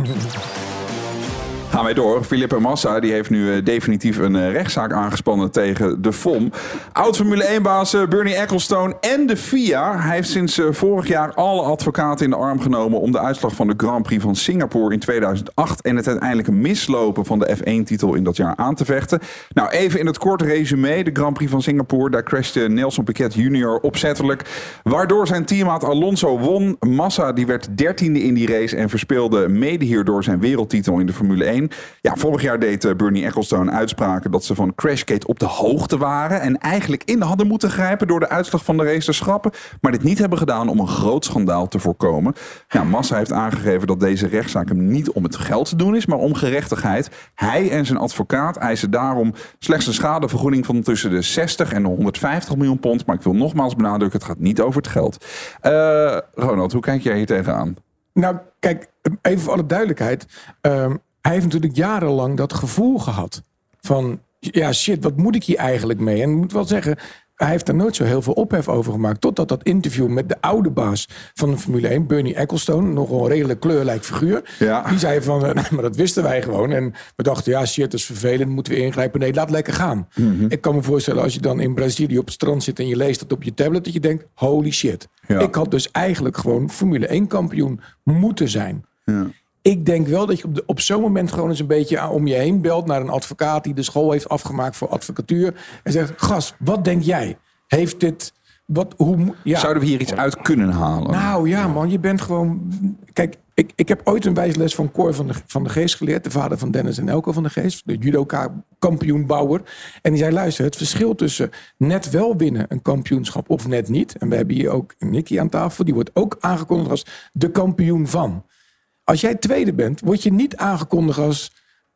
Gaan wij door. Felipe Massa die heeft nu uh, definitief een uh, rechtszaak aangespannen tegen de F O M. Oud-Formule één-baas uh, Bernie Ecclestone en de F I A. Hij heeft sinds uh, vorig jaar alle advocaten in de arm genomen om de uitslag van de Grand Prix van Singapore in tweeduizend acht en het uiteindelijke mislopen van de F één-titel in dat jaar aan te vechten. Nou, even in het korte resume. De Grand Prix van Singapore, daar crashte Nelson Piquet junior opzettelijk, waardoor zijn teammaat Alonso won. Massa die werd dertiende in die race en verspeelde mede hierdoor zijn wereldtitel in de Formule één. Ja, vorig jaar deed Bernie Ecclestone uitspraken dat ze van Crashgate op de hoogte waren en eigenlijk in hadden moeten grijpen door de uitslag van de race te schrappen, maar dit niet hebben gedaan om een groot schandaal te voorkomen. Ja, Massa heeft aangegeven dat deze rechtszaak hem niet om het geld te doen is, maar om gerechtigheid. Hij en zijn advocaat eisen daarom slechts een schadevergoeding van tussen de zestig en de honderdvijftig miljoen pond, maar ik wil nogmaals benadrukken, het gaat niet over het geld. Uh, Ronald, hoe kijk jij hier tegenaan? Nou, kijk, even voor alle duidelijkheid. Um, Hij heeft natuurlijk jarenlang dat gevoel gehad van, ja shit, wat moet ik hier eigenlijk mee? En ik moet wel zeggen, hij heeft daar nooit zo heel veel ophef over gemaakt. Totdat dat interview met de oude baas van de Formule één, Bernie Ecclestone, nog een redelijk kleurrijk figuur. Ja. Die zei van, nou, maar dat wisten wij gewoon. En we dachten, ja shit, dat is vervelend, moeten we ingrijpen. Nee, laat lekker gaan. Mm-hmm. Ik kan me voorstellen, als je dan in Brazilië op het strand zit en je leest dat op je tablet, dat je denkt, holy shit. Ja. Ik had dus eigenlijk gewoon Formule één kampioen moeten zijn. Ja. Ik denk wel dat je op, de, op zo'n moment gewoon eens een beetje om je heen belt naar een advocaat die de school heeft afgemaakt voor advocatuur. En zegt, gast, wat denk jij? Heeft dit... Wat, hoe, ja. Zouden we hier iets uit kunnen halen? Nou ja, man, je bent gewoon... Kijk, ik, ik heb ooit een wijsles van Cor van de, van de Geest geleerd. De vader van Dennis en Elko van de Geest. De judoka-kampioenbouwer. En die zei, luister, het verschil tussen net wel winnen een kampioenschap of net niet. En we hebben hier ook Nicky aan tafel. Die wordt ook aangekondigd als de kampioen van. Als jij tweede bent, word je niet aangekondigd als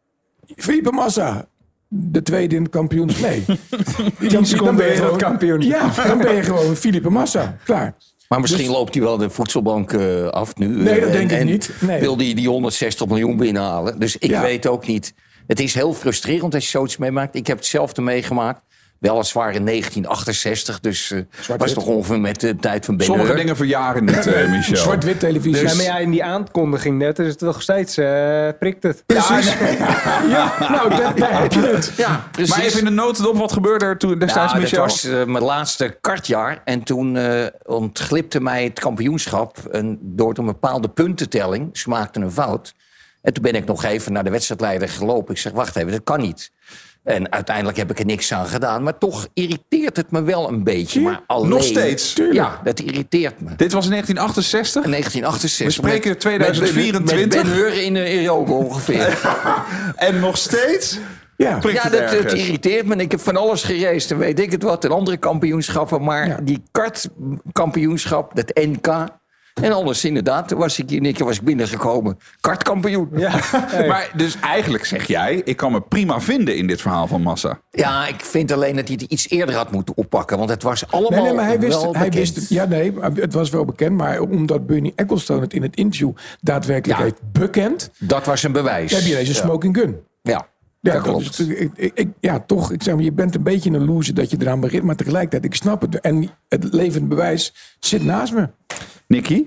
Felipe Massa, de tweede in het kampioenslee. Dan, dan ben je gewoon kampioen. Ja, dan ben je gewoon Felipe Massa. Klaar. Maar misschien dus, loopt hij wel de voedselbank uh, af nu. Nee, dat uh, denk en, ik niet. Nee. Wil hij die honderdzestig miljoen binnenhalen. Dus ik ja. weet ook niet. Het is heel frustrerend als je zoiets meemaakt. Ik heb hetzelfde meegemaakt Weliswaar in negentien achtenzestig, dus uh, was toch ongeveer met de tijd van Ben Hur. Sommige dingen verjaren niet, uh, Michel. Zwart-wit televisie. Dus... Ja, maar ja, in die aankondiging net is het nog steeds, uh, prikt het. Precies. Ja, nee. ja nou, dat, daar heb je het. Ja, precies. Maar even in de notendop, wat gebeurde er toen destijds, nou, Michel? Dat was uh, mijn laatste kartjaar. En toen uh, ontglipte mij het kampioenschap en door een bepaalde puntentelling. Ze maakten een fout. En toen ben ik nog even naar de wedstrijdleider gelopen. Ik zeg, wacht even, dat kan niet. En uiteindelijk heb ik er niks aan gedaan. Maar toch irriteert het me wel een beetje. Maar alleen, nog steeds? Ja, dat irriteert me. Dit was in negentien achtenzestig? In negentien achtenzestig. We spreken met, tweeduizend vierentwintig. Met Ben Hur in uh, Riogo ongeveer. En nog steeds? Ja, ja dat, dat irriteert me. Ik heb van alles gereisd. Dan weet ik het wat. En andere kampioenschappen. Maar ja. die kartkampioenschap, dat N K... En alles inderdaad, toen was ik in één keer was ik binnengekomen. Kartkampioen. Ja. Hey. Maar dus eigenlijk zeg jij, ik kan me prima vinden in dit verhaal van Massa. Ja, ik vind alleen dat hij het iets eerder had moeten oppakken. Want het was allemaal nee, nee, maar hij wist, wel hij bekend. wist, ja, nee, het was wel bekend. Maar omdat Bernie Ecclestone het in het interview daadwerkelijk ja. heeft bekend. Dat was een bewijs. Heb je deze ja. smoking gun. Ja. Ja, dat dat klopt. Is, ik, ik, ja, toch. Ik zeg maar, je bent een beetje een loser dat je eraan begint. Maar tegelijkertijd, ik snap het. En het levend bewijs zit naast me. Nicky?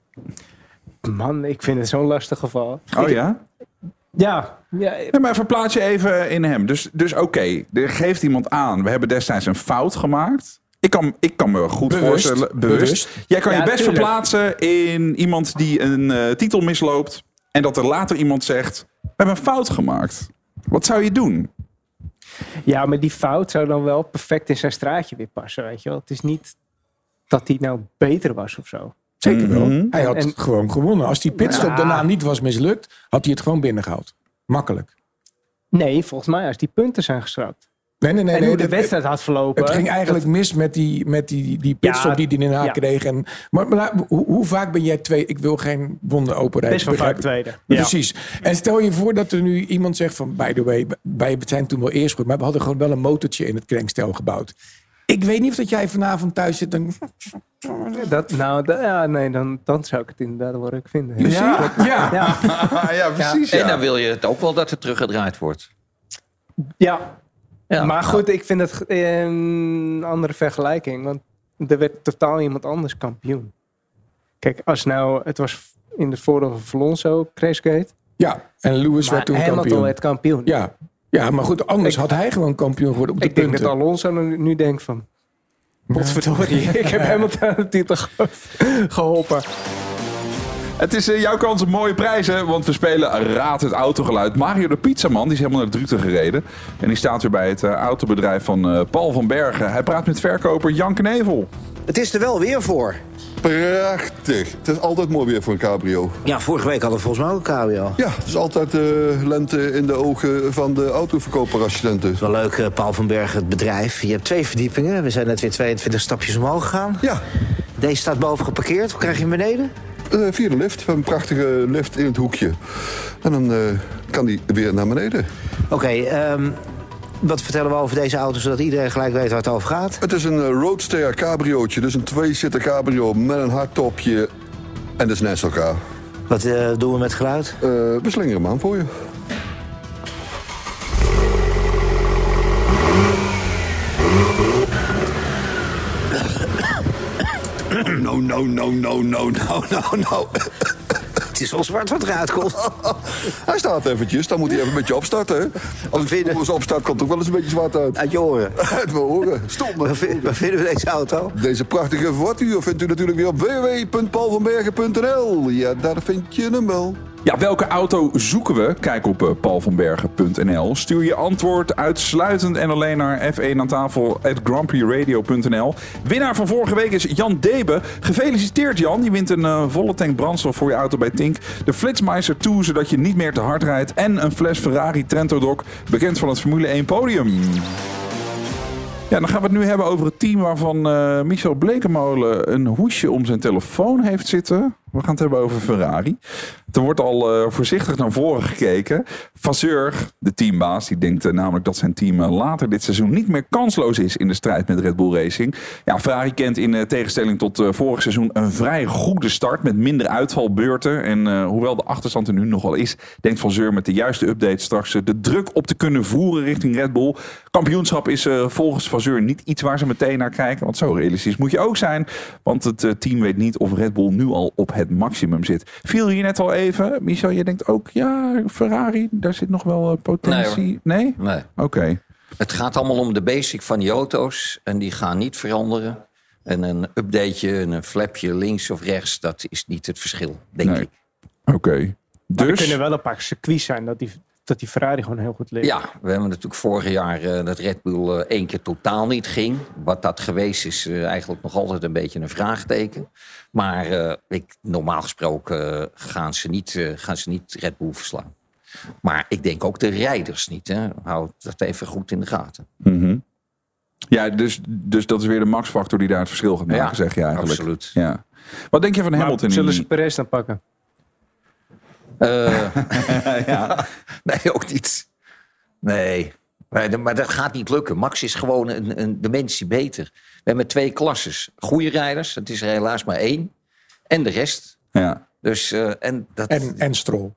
Man, ik vind het zo'n lastig geval. Oh ik, ja? Ja. ja. Nee, maar verplaats je even in hem. Dus, dus oké, okay, er geeft iemand aan. We hebben destijds een fout gemaakt. Ik kan, ik kan me goed bewust, voorstellen. Bewust. bewust. Jij kan ja, je best tuurlijk. verplaatsen in iemand die een uh, titel misloopt. En dat er later iemand zegt, we hebben een fout gemaakt. Wat zou je doen? Ja, maar die fout zou dan wel perfect in zijn straatje weer passen. Weet je wel? Het is niet dat hij nou beter was of zo. Zeker wel. Mm-hmm. Hij had en, gewoon gewonnen. Als die pitstop ja. daarna niet was mislukt, had hij het gewoon binnengehaald. Makkelijk. Nee, volgens mij als die punten zijn geschrapt. Nee, nee, nee. En nee, hoe de het, wedstrijd had verlopen. Het ging eigenlijk dat... mis met die, met die, die pitstop ja, die hij in haar ja. kreeg. En, maar, maar hoe, hoe vaak ben jij twee? Ik wil geen wonden openrijden. Best wel vaak tweede. Ja. Precies. En stel je voor dat er nu iemand zegt van, by the way, wij zijn toen wel eerst goed, maar we hadden gewoon wel een motortje in het krenkstel gebouwd. Ik weet niet of dat jij vanavond thuis zit en... Dat, nou, dat, ja, nee, dan, dan zou ik het inderdaad wel leuk vinden. Ja, ja. ja. ja. ja precies. Ja. En dan wil je het ook wel dat het teruggedraaid wordt. Ja, ja maar goed, ik vind het een andere vergelijking. Want er werd totaal iemand anders kampioen. Kijk, als nou, het was in het voordeel van Alonso, Crashgate. Ja, en Lewis werd toen Hamilton kampioen. werd kampioen. Ja. Ja, maar goed, anders ik, had hij gewoon kampioen geworden op de ik punten. Ik denk dat Alonso nu, nu denkt van... Potverdorie, ja. ik heb Hamilton de titel geholpen. Het is uh, jouw kans op mooie prijzen, want we spelen Raad het autogeluid. Mario de Pizzaman, die is helemaal naar Druten gereden. En die staat weer bij het uh, autobedrijf van uh, Paul van Bergen. Hij praat met verkoper Jan Knevel. Het is er wel weer voor. Prachtig. Het is altijd mooi weer voor een cabrio. Ja, vorige week hadden we volgens mij ook een cabrio. Ja, het is altijd uh, lente in de ogen van de autoverkoper-assistenten. Het is wel leuk, uh, Paul van Bergen, het bedrijf. Je hebt twee verdiepingen. We zijn net weer tweeëntwintig stapjes omhoog gegaan. Ja. Deze staat boven geparkeerd. Hoe krijg je hem beneden? Uh, via de lift. We hebben een prachtige lift in het hoekje. En dan uh, kan die weer naar beneden. Oké, okay, um... wat vertellen we over deze auto, zodat iedereen gelijk weet waar het over gaat? Het is een uh, Roadster cabriootje, dus een twee-zitter cabrio met een hardtopje. En dat is naast elkaar. Wat uh, doen we met geluid? Uh, we slingeren hem aan voor je. No, no, no, no, no, no, no, no. Het is wel zwart wat eruit komt. Hij staat eventjes, dan moet hij even een beetje opstarten. Hè? Als hij eens opstart, komt het ook wel eens een beetje zwart uit. Uit je oren. Uit mijn oren. Stom. Waar, vind, waar vinden we deze auto? Deze prachtige voituur vindt u natuurlijk weer op w w w punt paul van bergen punt n l. Ja, daar vind je hem wel. Ja, welke auto zoeken we? Kijk op uh, paul van bergen punt n l. Stuur je antwoord uitsluitend en alleen naar f één aan tafel at grand prix radio punt n l. Winnaar van vorige week is Jan Debe. Gefeliciteerd Jan, je wint een uh, volle tank brandstof voor je auto bij Tink. De Flitsmeister twee, zodat je niet meer te hard rijdt. En een fles Ferrari Trento Doc, bekend van het Formule één podium. Ja, dan gaan we het nu hebben over het team waarvan uh, Michel Blekemolen een hoesje om zijn telefoon heeft zitten. We gaan het hebben over Ferrari. Er wordt al uh, voorzichtig naar voren gekeken. Vasseur, de teambaas, die denkt uh, namelijk dat zijn team uh, later dit seizoen niet meer kansloos is in de strijd met Red Bull Racing. Ja, Ferrari kent in uh, tegenstelling tot uh, vorig seizoen een vrij goede start met minder uitvalbeurten. En uh, hoewel de achterstand er nu nogal is, denkt Vasseur met de juiste update straks uh, de druk op te kunnen voeren richting Red Bull. Kampioenschap is uh, volgens Vasseur niet iets waar ze meteen naar kijken. Want zo realistisch moet je ook zijn. Want het uh, team weet niet of Red Bull nu al op het maximum zit. Viel hier net al even. Michel, je denkt ook, ja, Ferrari, daar zit nog wel uh, potentie. Nee? Nee? Nee. Oké. Okay. Het gaat allemaal om de basic van die auto's. En die gaan niet veranderen. En een updateje, een flapje links of rechts, dat is niet het verschil, denk nee. ik. Oké. Okay. Dus... er kunnen wel een paar circuits zijn dat die... dat die Ferrari gewoon heel goed ligt. Ja, we hebben natuurlijk vorig jaar uh, dat Red Bull uh, één keer totaal niet ging. Wat dat geweest is, uh, eigenlijk nog altijd een beetje een vraagteken. Maar uh, ik, normaal gesproken uh, gaan, ze niet, uh, gaan ze niet Red Bull verslaan. Maar ik denk ook de rijders niet. Hè. Houd dat even goed in de gaten. Mm-hmm. Ja, dus, dus dat is weer de max-factor die daar het verschil gaat maken, ja, zeg je eigenlijk. Absoluut. Ja. Wat denk je van maar Hamilton? Zullen ze Perez dan pakken? Uh, ja. Nee, ook niet. Nee. Maar, maar dat gaat niet lukken. Max is gewoon een, een dimensie beter. We hebben twee klasses. Goede rijders, het is er helaas maar één. En de rest. Ja. Dus, uh, en, dat... en, en Stroll.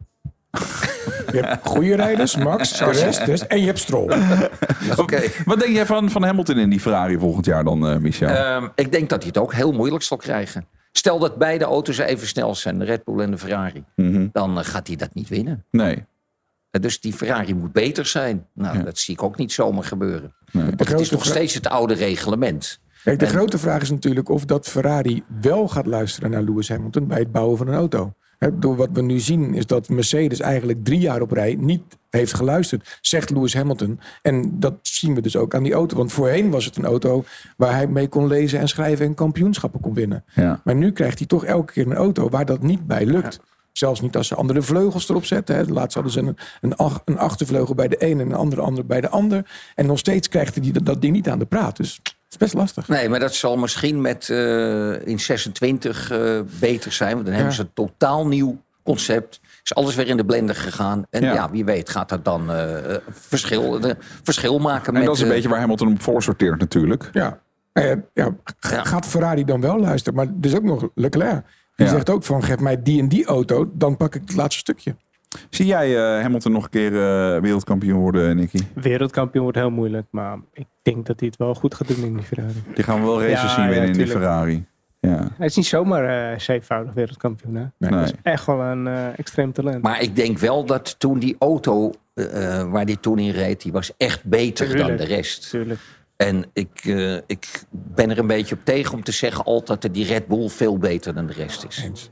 Je hebt goede rijders, Max, de rest, dus, en je hebt Stroll. Okay. Wat denk jij van, van Hamilton in die Ferrari volgend jaar dan, uh, Michel? Uh, ik denk dat hij het ook heel moeilijk zal krijgen. Stel dat beide auto's even snel zijn, de Red Bull en de Ferrari. Mm-hmm. Dan uh, gaat hij dat niet winnen. Nee. Uh, dus die Ferrari moet beter zijn. Nou, ja. dat zie ik ook niet zomaar gebeuren. Nee. Want het is nog vra- steeds het oude reglement. Kijk, de en... grote vraag is natuurlijk of dat Ferrari wel gaat luisteren naar Lewis Hamilton bij het bouwen van een auto. He, door wat we nu zien is dat Mercedes eigenlijk drie jaar op rij niet heeft geluisterd, zegt Lewis Hamilton. En dat zien we dus ook aan die auto. Want voorheen was het een auto waar hij mee kon lezen en schrijven en kampioenschappen kon winnen. Ja. Maar nu krijgt hij toch elke keer een auto waar dat niet bij lukt. Ja. Zelfs niet als ze andere vleugels erop zetten. Hè. Laatst hadden ze een, een, een achtervleugel bij de een en een andere, andere bij de ander. En nog steeds krijgt hij dat, dat ding niet aan de praat. Dus het is best lastig. Nee, maar dat zal misschien met uh, in zesentwintig uh, beter zijn. Want dan ja. hebben ze een totaal nieuw concept. Is alles weer in de blender gegaan. En ja, ja wie weet gaat dat dan uh, verschil, uh, verschil maken. En met, dat is een uh, beetje waar Hamilton op voor sorteert natuurlijk. Ja. Ja, ja, gaat Ferrari dan wel luisteren? Maar er is ook nog Leclerc. Die ja. zegt ook van, geef mij die en die auto, dan pak ik het laatste stukje. Zie jij uh, Hamilton nog een keer uh, wereldkampioen worden, Nicky? Wereldkampioen wordt heel moeilijk, maar ik denk dat hij het wel goed gaat doen in die Ferrari. Die gaan we wel races ja, zien winnen ja, in die Ferrari. Ja. Hij is niet zomaar uh, zevenvoudig wereldkampioen. Hè? Nee. Dat is echt wel een uh, extreem talent. Maar ik denk wel dat toen die auto uh, waar hij toen in reed, die was echt beter Tuurlijk. dan de rest. Tuurlijk. En ik, uh, ik ben er een beetje op tegen om te zeggen altijd dat die Red Bull veel beter dan de rest is. Eens.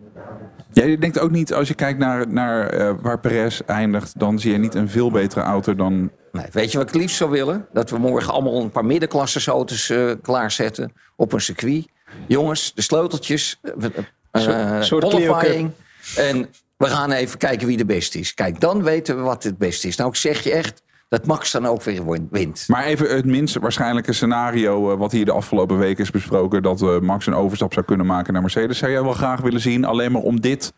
Ja, je denkt ook niet, als je kijkt naar, naar uh, waar Perez eindigt, dan zie je niet een veel betere auto dan... Nee, weet je wat ik liefst zou willen? Dat we morgen allemaal een paar middenklasseauto's uh, klaarzetten op een circuit. Jongens, de sleuteltjes, uh, qualifying. En we gaan even kijken wie de beste is. Kijk, dan weten we wat het beste is. Nou, ik zeg je echt dat Max dan ook weer wint. Maar even het minst waarschijnlijke scenario, uh, wat hier de afgelopen weken is besproken, dat uh, Max een overstap zou kunnen maken naar Mercedes. Zou jij wel graag willen zien, alleen maar om dit,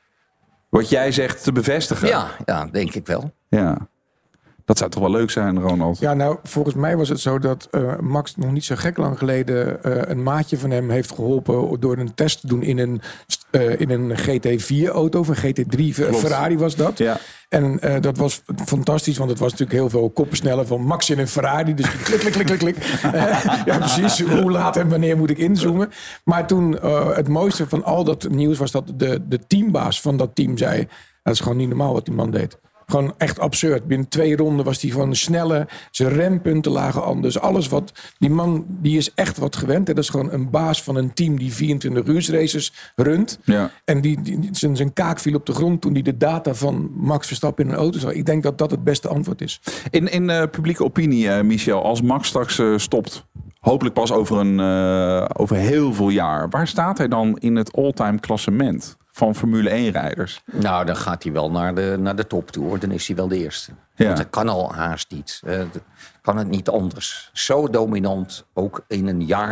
wat jij zegt, te bevestigen? Ja, ja, denk ik wel. Ja. Dat zou toch wel leuk zijn, Ronald? Ja, nou, volgens mij was het zo dat uh, Max nog niet zo gek lang geleden uh, een maatje van hem heeft geholpen door een test te doen in een, uh, in een G T vier auto, of een G T drie Klopt. Ferrari was dat. Ja. En uh, dat was fantastisch, want het was natuurlijk heel veel koppen sneller van Max in een Ferrari. Dus klik, klik, klik, klik, klik. Uh, ja, precies. Hoe laat en wanneer moet ik inzoomen? Maar toen, uh, het mooiste van al dat nieuws was dat de, de teambaas van dat team zei, dat is gewoon niet normaal wat die man deed. Gewoon echt absurd. Binnen twee ronden was hij gewoon sneller. Zijn rempunten lagen anders. Alles wat... Die man die is echt wat gewend. Hè. Dat is gewoon een baas van een team die vierentwintig uur races runt. Ja. En die, die, zijn, zijn kaak viel op de grond toen hij de data van Max Verstappen in een auto zag. Ik denk dat dat het beste antwoord is. In, in uh, publieke opinie, uh, Michel, als Max straks uh, stopt, hopelijk pas over, een, uh, over heel veel jaar, waar staat hij dan in het all-time klassement van Formule één-rijders? Nou, dan gaat hij wel naar de, naar de top toe. Dan is hij wel de eerste. Ja. Want dat kan al haast niet. Uh, kan het niet anders. Zo dominant, ook in een jaar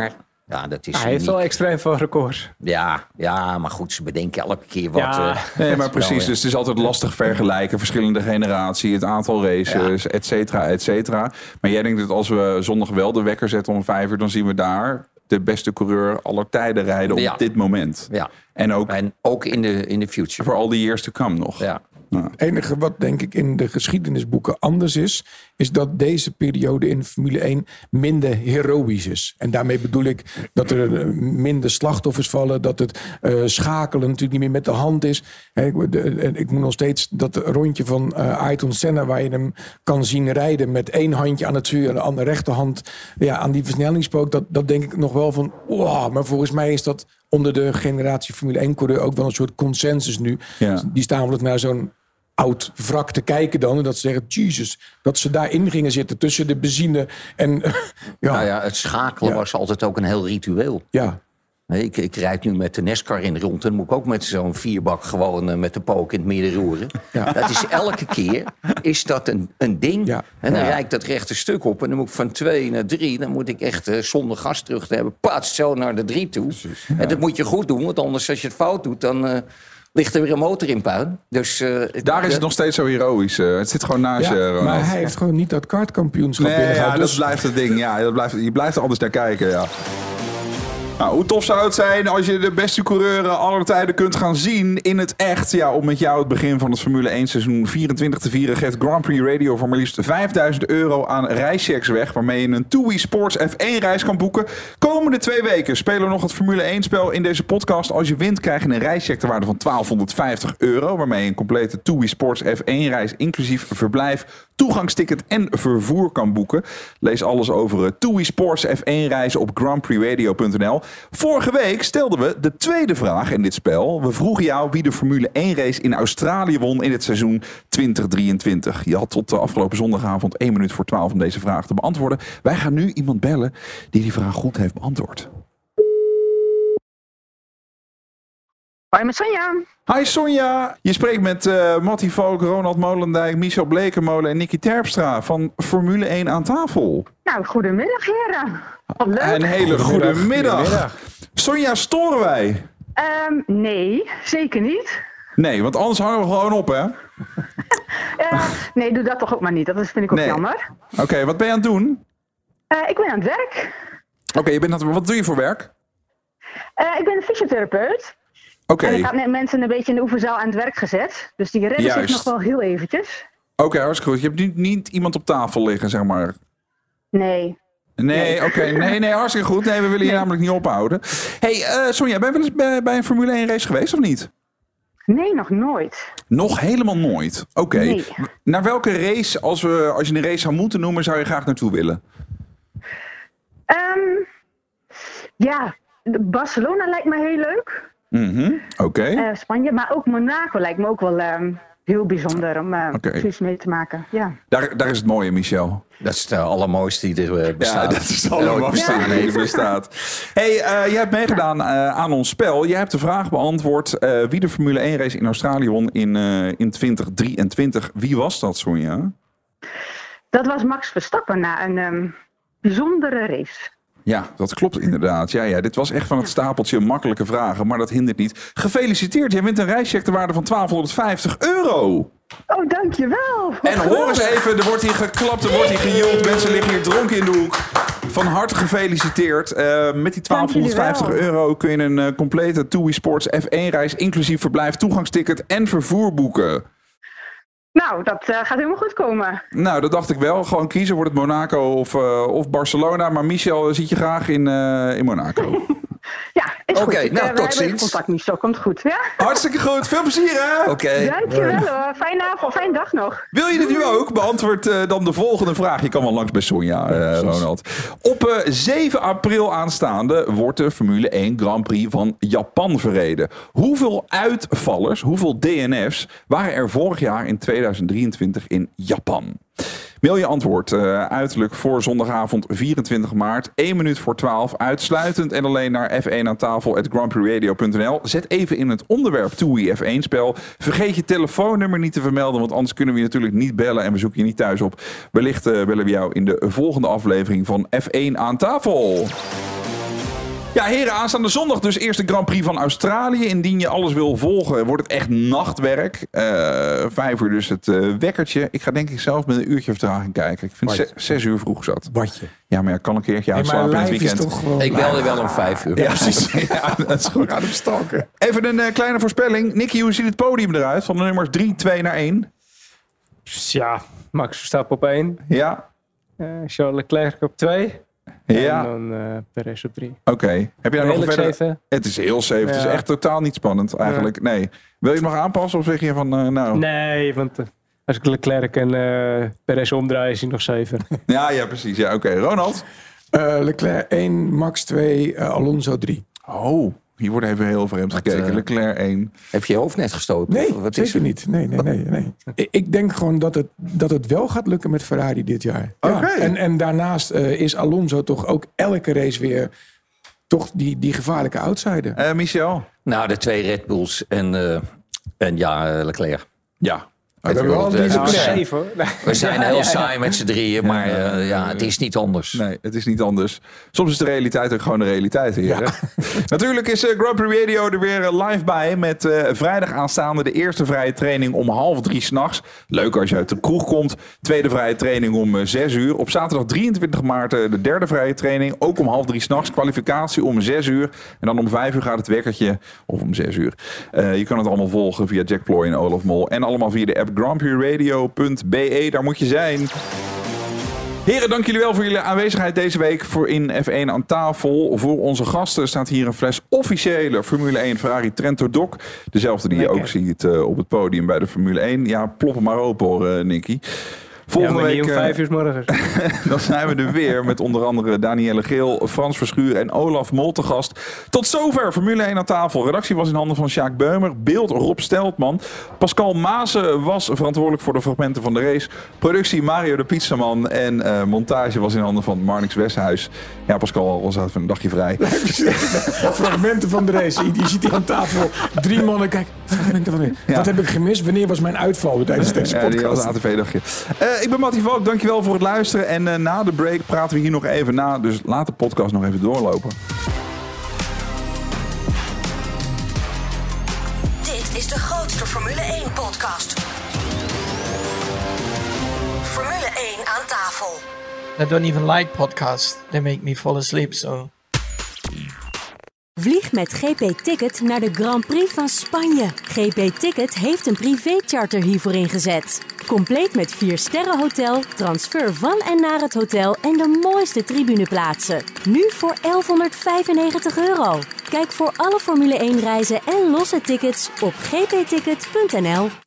Ja, dat is Hij heeft wel extreem veel records. Ja, ja, maar goed, ze bedenken elke keer wat. Ja. Uh, Nee, maar precies. wel, ja. Dus het is altijd lastig vergelijken. Verschillende generaties, het aantal races, Ja. et cetera, et cetera. Maar jij denkt dat als we zondag wel de wekker zetten om vijf uur... dan zien we daar de beste coureur aller tijden rijden op Ja. dit moment. Ja. En ook, En ook in de, in de future. voor al die years to come nog. Ja. Nou. Het enige wat denk ik in de geschiedenisboeken anders is... is dat deze periode in Formule één minder heroïsch is. En daarmee bedoel ik dat er uh, minder slachtoffers vallen... dat het uh, schakelen natuurlijk niet meer met de hand is. He, ik, de, ik moet nog steeds dat rondje van uh, Ayrton Senna... waar je hem kan zien rijden met één handje aan het stuur... en aan de rechterhand ja, aan die versnellingspook... Dat, dat denk ik nog wel van... Wow, maar volgens mij is dat onder de generatie Formule één-coureur... ook wel een soort consensus nu. Ja. Die staan wel naar zo'n oud wrak te kijken dan. En dat ze zeggen, Jesus, dat ze daarin gingen zitten tussen de benzine en... ja. Nou ja, het schakelen Ja. was altijd ook een heel ritueel. Ja. Nee, Ik, ik rijd nu met de NASCAR in rond. En dan moet ik ook met zo'n vierbak gewoon uh, met de pook in het midden roeren. Ja. Dat is elke keer is dat een, een ding. Ja. En dan Ja. rijd ik dat rechte stuk op. En dan moet ik van twee naar drie. Dan moet ik echt uh, zonder gas terug te hebben. Pats zo naar de drie toe. Precies, ja. En dat moet je goed doen. Want anders als je het fout doet, dan... Uh, ligt er weer een motor in puin. Dus, uh, Daar is het nog steeds zo heroïsch. Uh, het zit gewoon naast je, Ja, Ronald. maar hij heeft gewoon niet dat kartkampioenschap Nee, binnengehaald. ja, Dus dat blijft het ding. Ja, dat blijft, je blijft er anders naar kijken, ja. Nou, hoe tof zou het zijn als je de beste coureur aller tijden kunt gaan zien in het echt. Ja, om met jou het begin van het Formule één seizoen vierentwintig te vieren... geeft Grand Prix Radio voor maar liefst vijfduizend euro aan reischecks weg... waarmee je een TUI Sports F één reis kan boeken. Komende twee weken spelen we nog het Formule één spel in deze podcast. Als je wint krijg je een reischeck ter waarde van twaalfhonderdvijftig euro... waarmee je een complete TUI Sports F één reis inclusief verblijf, toegangsticket en vervoer kan boeken. Lees alles over TUI Sports F één reizen op grand prix radio punt n l. Vorige week stelden we de tweede vraag in dit spel. We vroegen jou wie de Formule één race in Australië won in het seizoen twintig drieëntwintig. Je had tot de afgelopen zondagavond één minuut voor twaalf om deze vraag te beantwoorden. Wij gaan nu iemand bellen die die vraag goed heeft beantwoord. Hoi, met Sonja. Hi Sonja, je spreekt met uh, Mattie Valk, Ronald Molendijk, Michel Blekemolen en Nicky Terpstra van Formule één aan tafel. Nou, goedemiddag heren. Wat leuk. Een hele goede middag. Goedemiddag. Sonja, storen wij? Um, nee, zeker niet. Nee, want anders hangen we gewoon op, hè? Uh, nee, doe dat toch ook maar niet. Dat vind ik ook Nee. jammer. Oké, okay, wat ben je aan het doen? Uh, ik ben aan het werk. Oké, okay, je bent aan het... wat doe je voor werk? Uh, ik ben een fysiotherapeut. Oké. Okay. En ik had net mensen een beetje in de oefenzaal aan het werk gezet. Dus die redden Juist. zich nog wel heel eventjes. Oké, okay, hartstikke goed. Je hebt nu niet iemand op tafel liggen, zeg maar. Nee. Nee, nee. oké. Okay. Nee, nee, hartstikke goed. Nee, we willen je nee. namelijk niet ophouden. Hey, uh, Sonja, ben je wel eens bij, bij een Formule één race geweest of niet? Nee, nog nooit. Nog helemaal nooit? Oké. Okay. Nee. Naar welke race, als, we, als je een race zou moeten noemen, zou je graag naartoe willen? Um, ja, Barcelona lijkt me heel leuk. Mm-hmm. Oké. Okay. Uh, Spanje, maar ook Monaco lijkt me ook wel um, heel bijzonder om uh, okay. zoiets mee te maken. Ja. Daar, daar is het mooie, Michel. Dat is het allermooiste die er uh, bestaat. Ja, dat is het allermooiste ja. die er bestaat. Hey, uh, jij hebt meegedaan uh, aan ons spel. Jij hebt de vraag beantwoord uh, wie de Formule één race in Australië won in, uh, in twintig drieëntwintig. Wie was dat, Sonja? Dat was Max Verstappen na een um, bijzondere race. Ja, dat klopt inderdaad. Ja, ja, dit was echt van het stapeltje makkelijke vragen, maar dat hindert niet. Gefeliciteerd, jij wint een reischeck ter waarde van twaalfhonderdvijftig euro. Oh, dankjewel. En hoor eens even, er wordt hier geklapt, er wordt hier gejoeld. Mensen liggen hier dronken in de hoek. Van harte gefeliciteerd. Uh, met die twaalfhonderdvijftig euro kun je een uh, complete TUI Sports F één reis, inclusief verblijf, toegangsticket en vervoer boeken. Nou, dat uh, gaat helemaal goed komen. Nou, dat dacht ik wel. Gewoon kiezen, wordt het Monaco of, uh, of Barcelona. Maar Michel ziet je graag in, uh, in Monaco. Ja, is Oké, goed. nou, uh, tot ziens. contact niet, zo komt goed. Ja? Hartstikke goed. Veel plezier, hè? Oké. Okay. Dankjewel hoor. Fijne avond, fijne dag nog. Wil je dit nu ook? Beantwoord uh, dan de volgende vraag. Je kan wel langs bij Sonja, uh, Ronald. Op uh, zeven april aanstaande wordt de Formule één Grand Prix van Japan verreden. Hoeveel uitvallers, hoeveel D N F's waren er vorig jaar in tweeduizend drieëntwintig in Japan? Mail je antwoord uh, uiterlijk voor zondagavond vierentwintig maart, één minuut voor twaalf, uitsluitend en alleen naar f één aan tafel at grand prix radio punt n l. Zet even in het onderwerp TUI F één spel. Vergeet je telefoonnummer niet te vermelden, want anders kunnen we je natuurlijk niet bellen en we zoeken je niet thuis op. Wellicht uh, bellen we jou in de volgende aflevering van F één aan tafel. Ja, heren, aanstaande zondag dus eerste Grand Prix van Australië. Indien je alles wil volgen, wordt het echt nachtwerk. Uh, vijf uur dus het uh, wekkertje. Ik ga denk ik zelf met een uurtje vertraging kijken. Ik vind ze, zes uur vroeg zat. Badje. Ja, maar ja, kan een keertje uitslapen in het weekend. Gewoon... Ik belde wel om vijf uur. Ja, precies. Ja, dat is goed. Aan hem stalken. Even een uh, kleine voorspelling. Nicky, hoe ziet het podium eruit? Van de nummers drie, twee naar één. Ja, Max Verstappen op één. Ja. Uh, Charles Leclerc op twee. Ja. En dan uh, Perez op drie. Oké. Okay. Heb je daar nog verder? Safe. Het is heel safe. Ja. Het is echt totaal niet spannend eigenlijk. Ja. Nee. Wil je het nog aanpassen of zeg je van uh, nou? Nee, want uh, als ik Leclerc en uh, Perez omdraai is hij nog zeven. ja, ja, precies. Ja, oké. Okay. Ronald? Uh, Leclerc één, Max twee, uh, Alonso drie. Oh. Hier wordt even heel vreemd gekeken. Uh, Leclerc één. Heb je je hoofd net gestoten? Nee, wat zeker is niet. Nee, nee, nee, nee. Ik denk gewoon dat het, dat het wel gaat lukken met Ferrari dit jaar. Ja. Okay. En, en daarnaast uh, is Alonso toch ook elke race weer toch die, die gevaarlijke outsider. Uh, Michel? Nou, de twee Red Bulls en, uh, en ja, Leclerc. Ja. We, wel de, nou, saai, we zijn heel saai met z'n drieën, maar uh, ja, het is niet anders. Nee, het is niet anders. Soms is de realiteit ook gewoon de realiteit hier. Ja. Natuurlijk is uh, Grand Prix Radio er weer uh, live bij met uh, vrijdag aanstaande de eerste vrije training om half drie 's nachts. Leuk als je uit de kroeg komt. Tweede vrije training om uh, zes uur. Op zaterdag drieëntwintig maart uh, de derde vrije training. Ook om half drie 's nachts. Kwalificatie om zes uur. En dan om vijf uur gaat het wekkertje. Of om zes uur. Uh, je kan het allemaal volgen via Jack Ploy en Olaf Mol. En allemaal via de app grand prix radio punt b e. Daar moet je zijn. Heren, dank jullie wel voor jullie aanwezigheid deze week voor in F één aan tafel. Voor onze gasten staat hier een fles officiële Formule één Ferrari Trento Doc. Dezelfde die je ook ziet uh, op het podium bij de Formule één. Ja, plop hem maar open hoor, uh, Nicky. Volgende ja, week om vijf uur 's morgens. Dan zijn we er weer met onder andere Danielle Geel, Frans Verschuur en Olaf Mol te gast. Tot zover Formule één aan tafel. Redactie was in handen van Sjaak Beumer. Beeld Rob Steltman. Pascal Maassen was verantwoordelijk voor de fragmenten van de race. Productie Mario de Pizzaman. En uh, montage was in handen van Marnix Westhuis. Ja, Pascal was even een dagje vrij. Fragmenten van de race. Je ziet hier aan tafel drie mannen. Kijk, fragmenten van de race. Ja. Wat heb ik gemist? Wanneer was mijn uitval tijdens deze podcast? Ja, die was een A T V-dagje. Uh, ik ben Mattie Valk, dankjewel voor het luisteren. En uh, na de break praten we hier nog even na. Dus laat de podcast nog even doorlopen. Dit is de grootste Formule één podcast. Formule één aan tafel. I don't even like podcasts. They make me fall asleep, so... Vlieg met G P Ticket naar de Grand Prix van Spanje. G P Ticket heeft een privécharter hiervoor ingezet. Compleet met vier sterren hotel, transfer van en naar het hotel en de mooiste tribuneplaatsen. Nu voor elfhonderdvijfennegentig euro. Kijk voor alle Formule één reizen en losse tickets op g p ticket punt n l.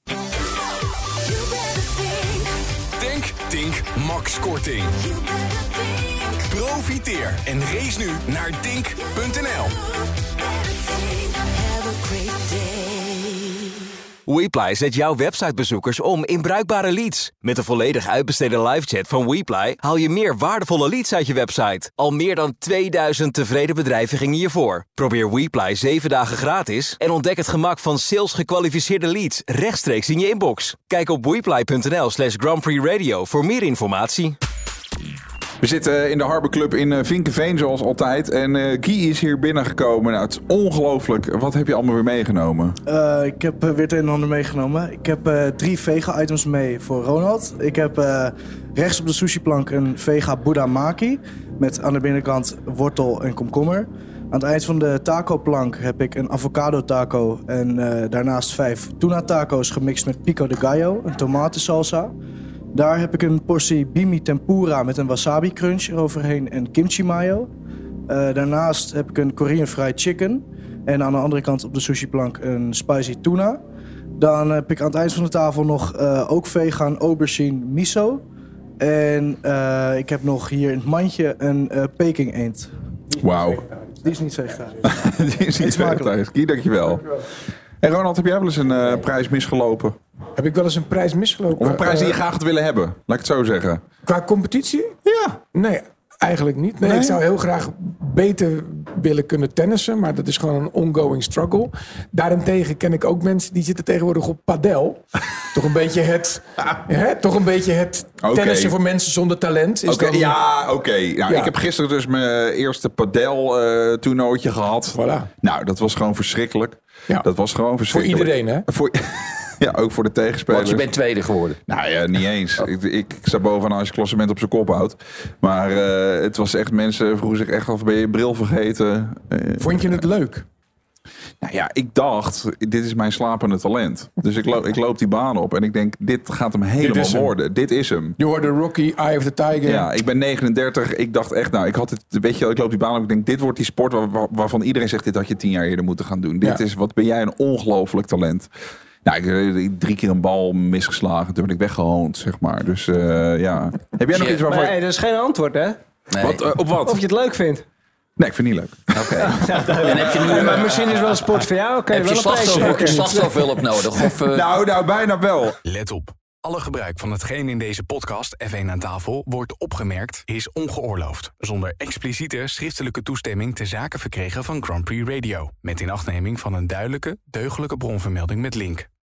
Denk, Tink, Max Korting. Profiteer en race nu naar dink punt n l. Weeply zet jouw websitebezoekers om in bruikbare leads. Met een volledig uitbesteden livechat van Weeply haal je meer waardevolle leads uit je website. Al meer dan tweeduizend tevreden bedrijven gingen hiervoor. Probeer Weeply zeven dagen gratis en ontdek het gemak van sales gekwalificeerde leads rechtstreeks in je inbox. Kijk op weeply punt n l slash Grand Prix Radio voor meer informatie. We zitten in de Harbor Club in Vinkeveen zoals altijd. En uh, Guy is hier binnengekomen. Nou, het is ongelooflijk. Wat heb je allemaal weer meegenomen? Uh, ik heb uh, weer het een en ander meegenomen. Ik heb uh, drie vega-items mee voor Ronald. Ik heb uh, rechts op de sushiplank een vega Buddha Maki. Met aan de binnenkant wortel en komkommer. Aan het eind van de taco-plank heb ik een avocado taco. En uh, daarnaast vijf tuna taco's gemixt met pico de gallo, een tomatensalsa. Daar heb ik een portie bimi tempura met een wasabi crunch eroverheen en kimchi mayo. Uh, daarnaast heb ik een Korean fried chicken. En aan de andere kant op de sushiplank een spicy tuna. Dan heb ik aan het eind van de tafel nog uh, ook vegan aubergine miso. En uh, ik heb nog hier in het mandje een uh, Peking eend. Wauw. Die is niet vegetarisch. Die is niet vegetarisch. Guy, dankjewel. Hey Ronald, heb jij wel eens een uh, prijs misgelopen? Heb ik wel eens een prijs misgelopen? Of een prijs die je uh, graag had willen hebben, laat ik het zo zeggen. Qua competitie? Ja. Nee, Eigenlijk niet. Nee, nee, ik zou heel graag beter willen kunnen tennissen, maar dat is gewoon een ongoing struggle. Daarentegen ken ik ook mensen die zitten tegenwoordig op padel. toch een beetje het, hè, toch een beetje het okay. tennissen voor mensen zonder talent. Is okay, dan... Ja, oké. Okay. Nou, ja. Ik heb gisteren dus mijn eerste padel uh, toernooitje gehad. Voilà. Nou, dat was gewoon verschrikkelijk. Ja. Dat was gewoon verschrikkelijk. Voor iedereen, hè? Voor... Ja, ook voor de tegenspelers. Want je bent tweede geworden. Nou ja, niet eens. Oh. Ik, ik, ik sta bovenaan als je klassement op zijn kop houdt. Maar uh, het was echt, mensen vroegen zich echt af, ben je bril vergeten? Uh, Vond je het leuk? Nou ja, ik dacht, dit is mijn slapende talent. Dus ik, lo- ik loop die baan op en ik denk, dit gaat hem helemaal dit worden. Hem. Dit is hem. Je hoorde Rocky, Eye of the Tiger. Ja, ik ben negenendertig. Ik dacht echt, nou, ik had het, weet je, ik loop die baan op. Ik denk, dit wordt die sport waar, waar, waarvan iedereen zegt, dit had je tien jaar eerder moeten gaan doen. Dit ja. is, wat ben jij een ongelooflijk talent. Nou, ik heb drie keer een bal misgeslagen. Toen ben ik weggehoond, zeg maar. Dus uh, ja. Heb jij nog iets waarvan... Nee, dat is geen antwoord, hè? Nee. Wat, uh, op wat? Of je het leuk vindt. Nee, ik vind het niet leuk. Oké. Okay. Ja, maar misschien is wel een sport voor jou. Okay, heb je slachtofferhulp nodig? Of, uh... Nou, nou, bijna wel. Let op. Alle gebruik van hetgeen in deze podcast F één aan tafel wordt opgemerkt is ongeoorloofd. Zonder expliciete schriftelijke toestemming ter zake verkregen van Grand Prix Radio. Met inachtneming van een duidelijke, deugdelijke bronvermelding met link.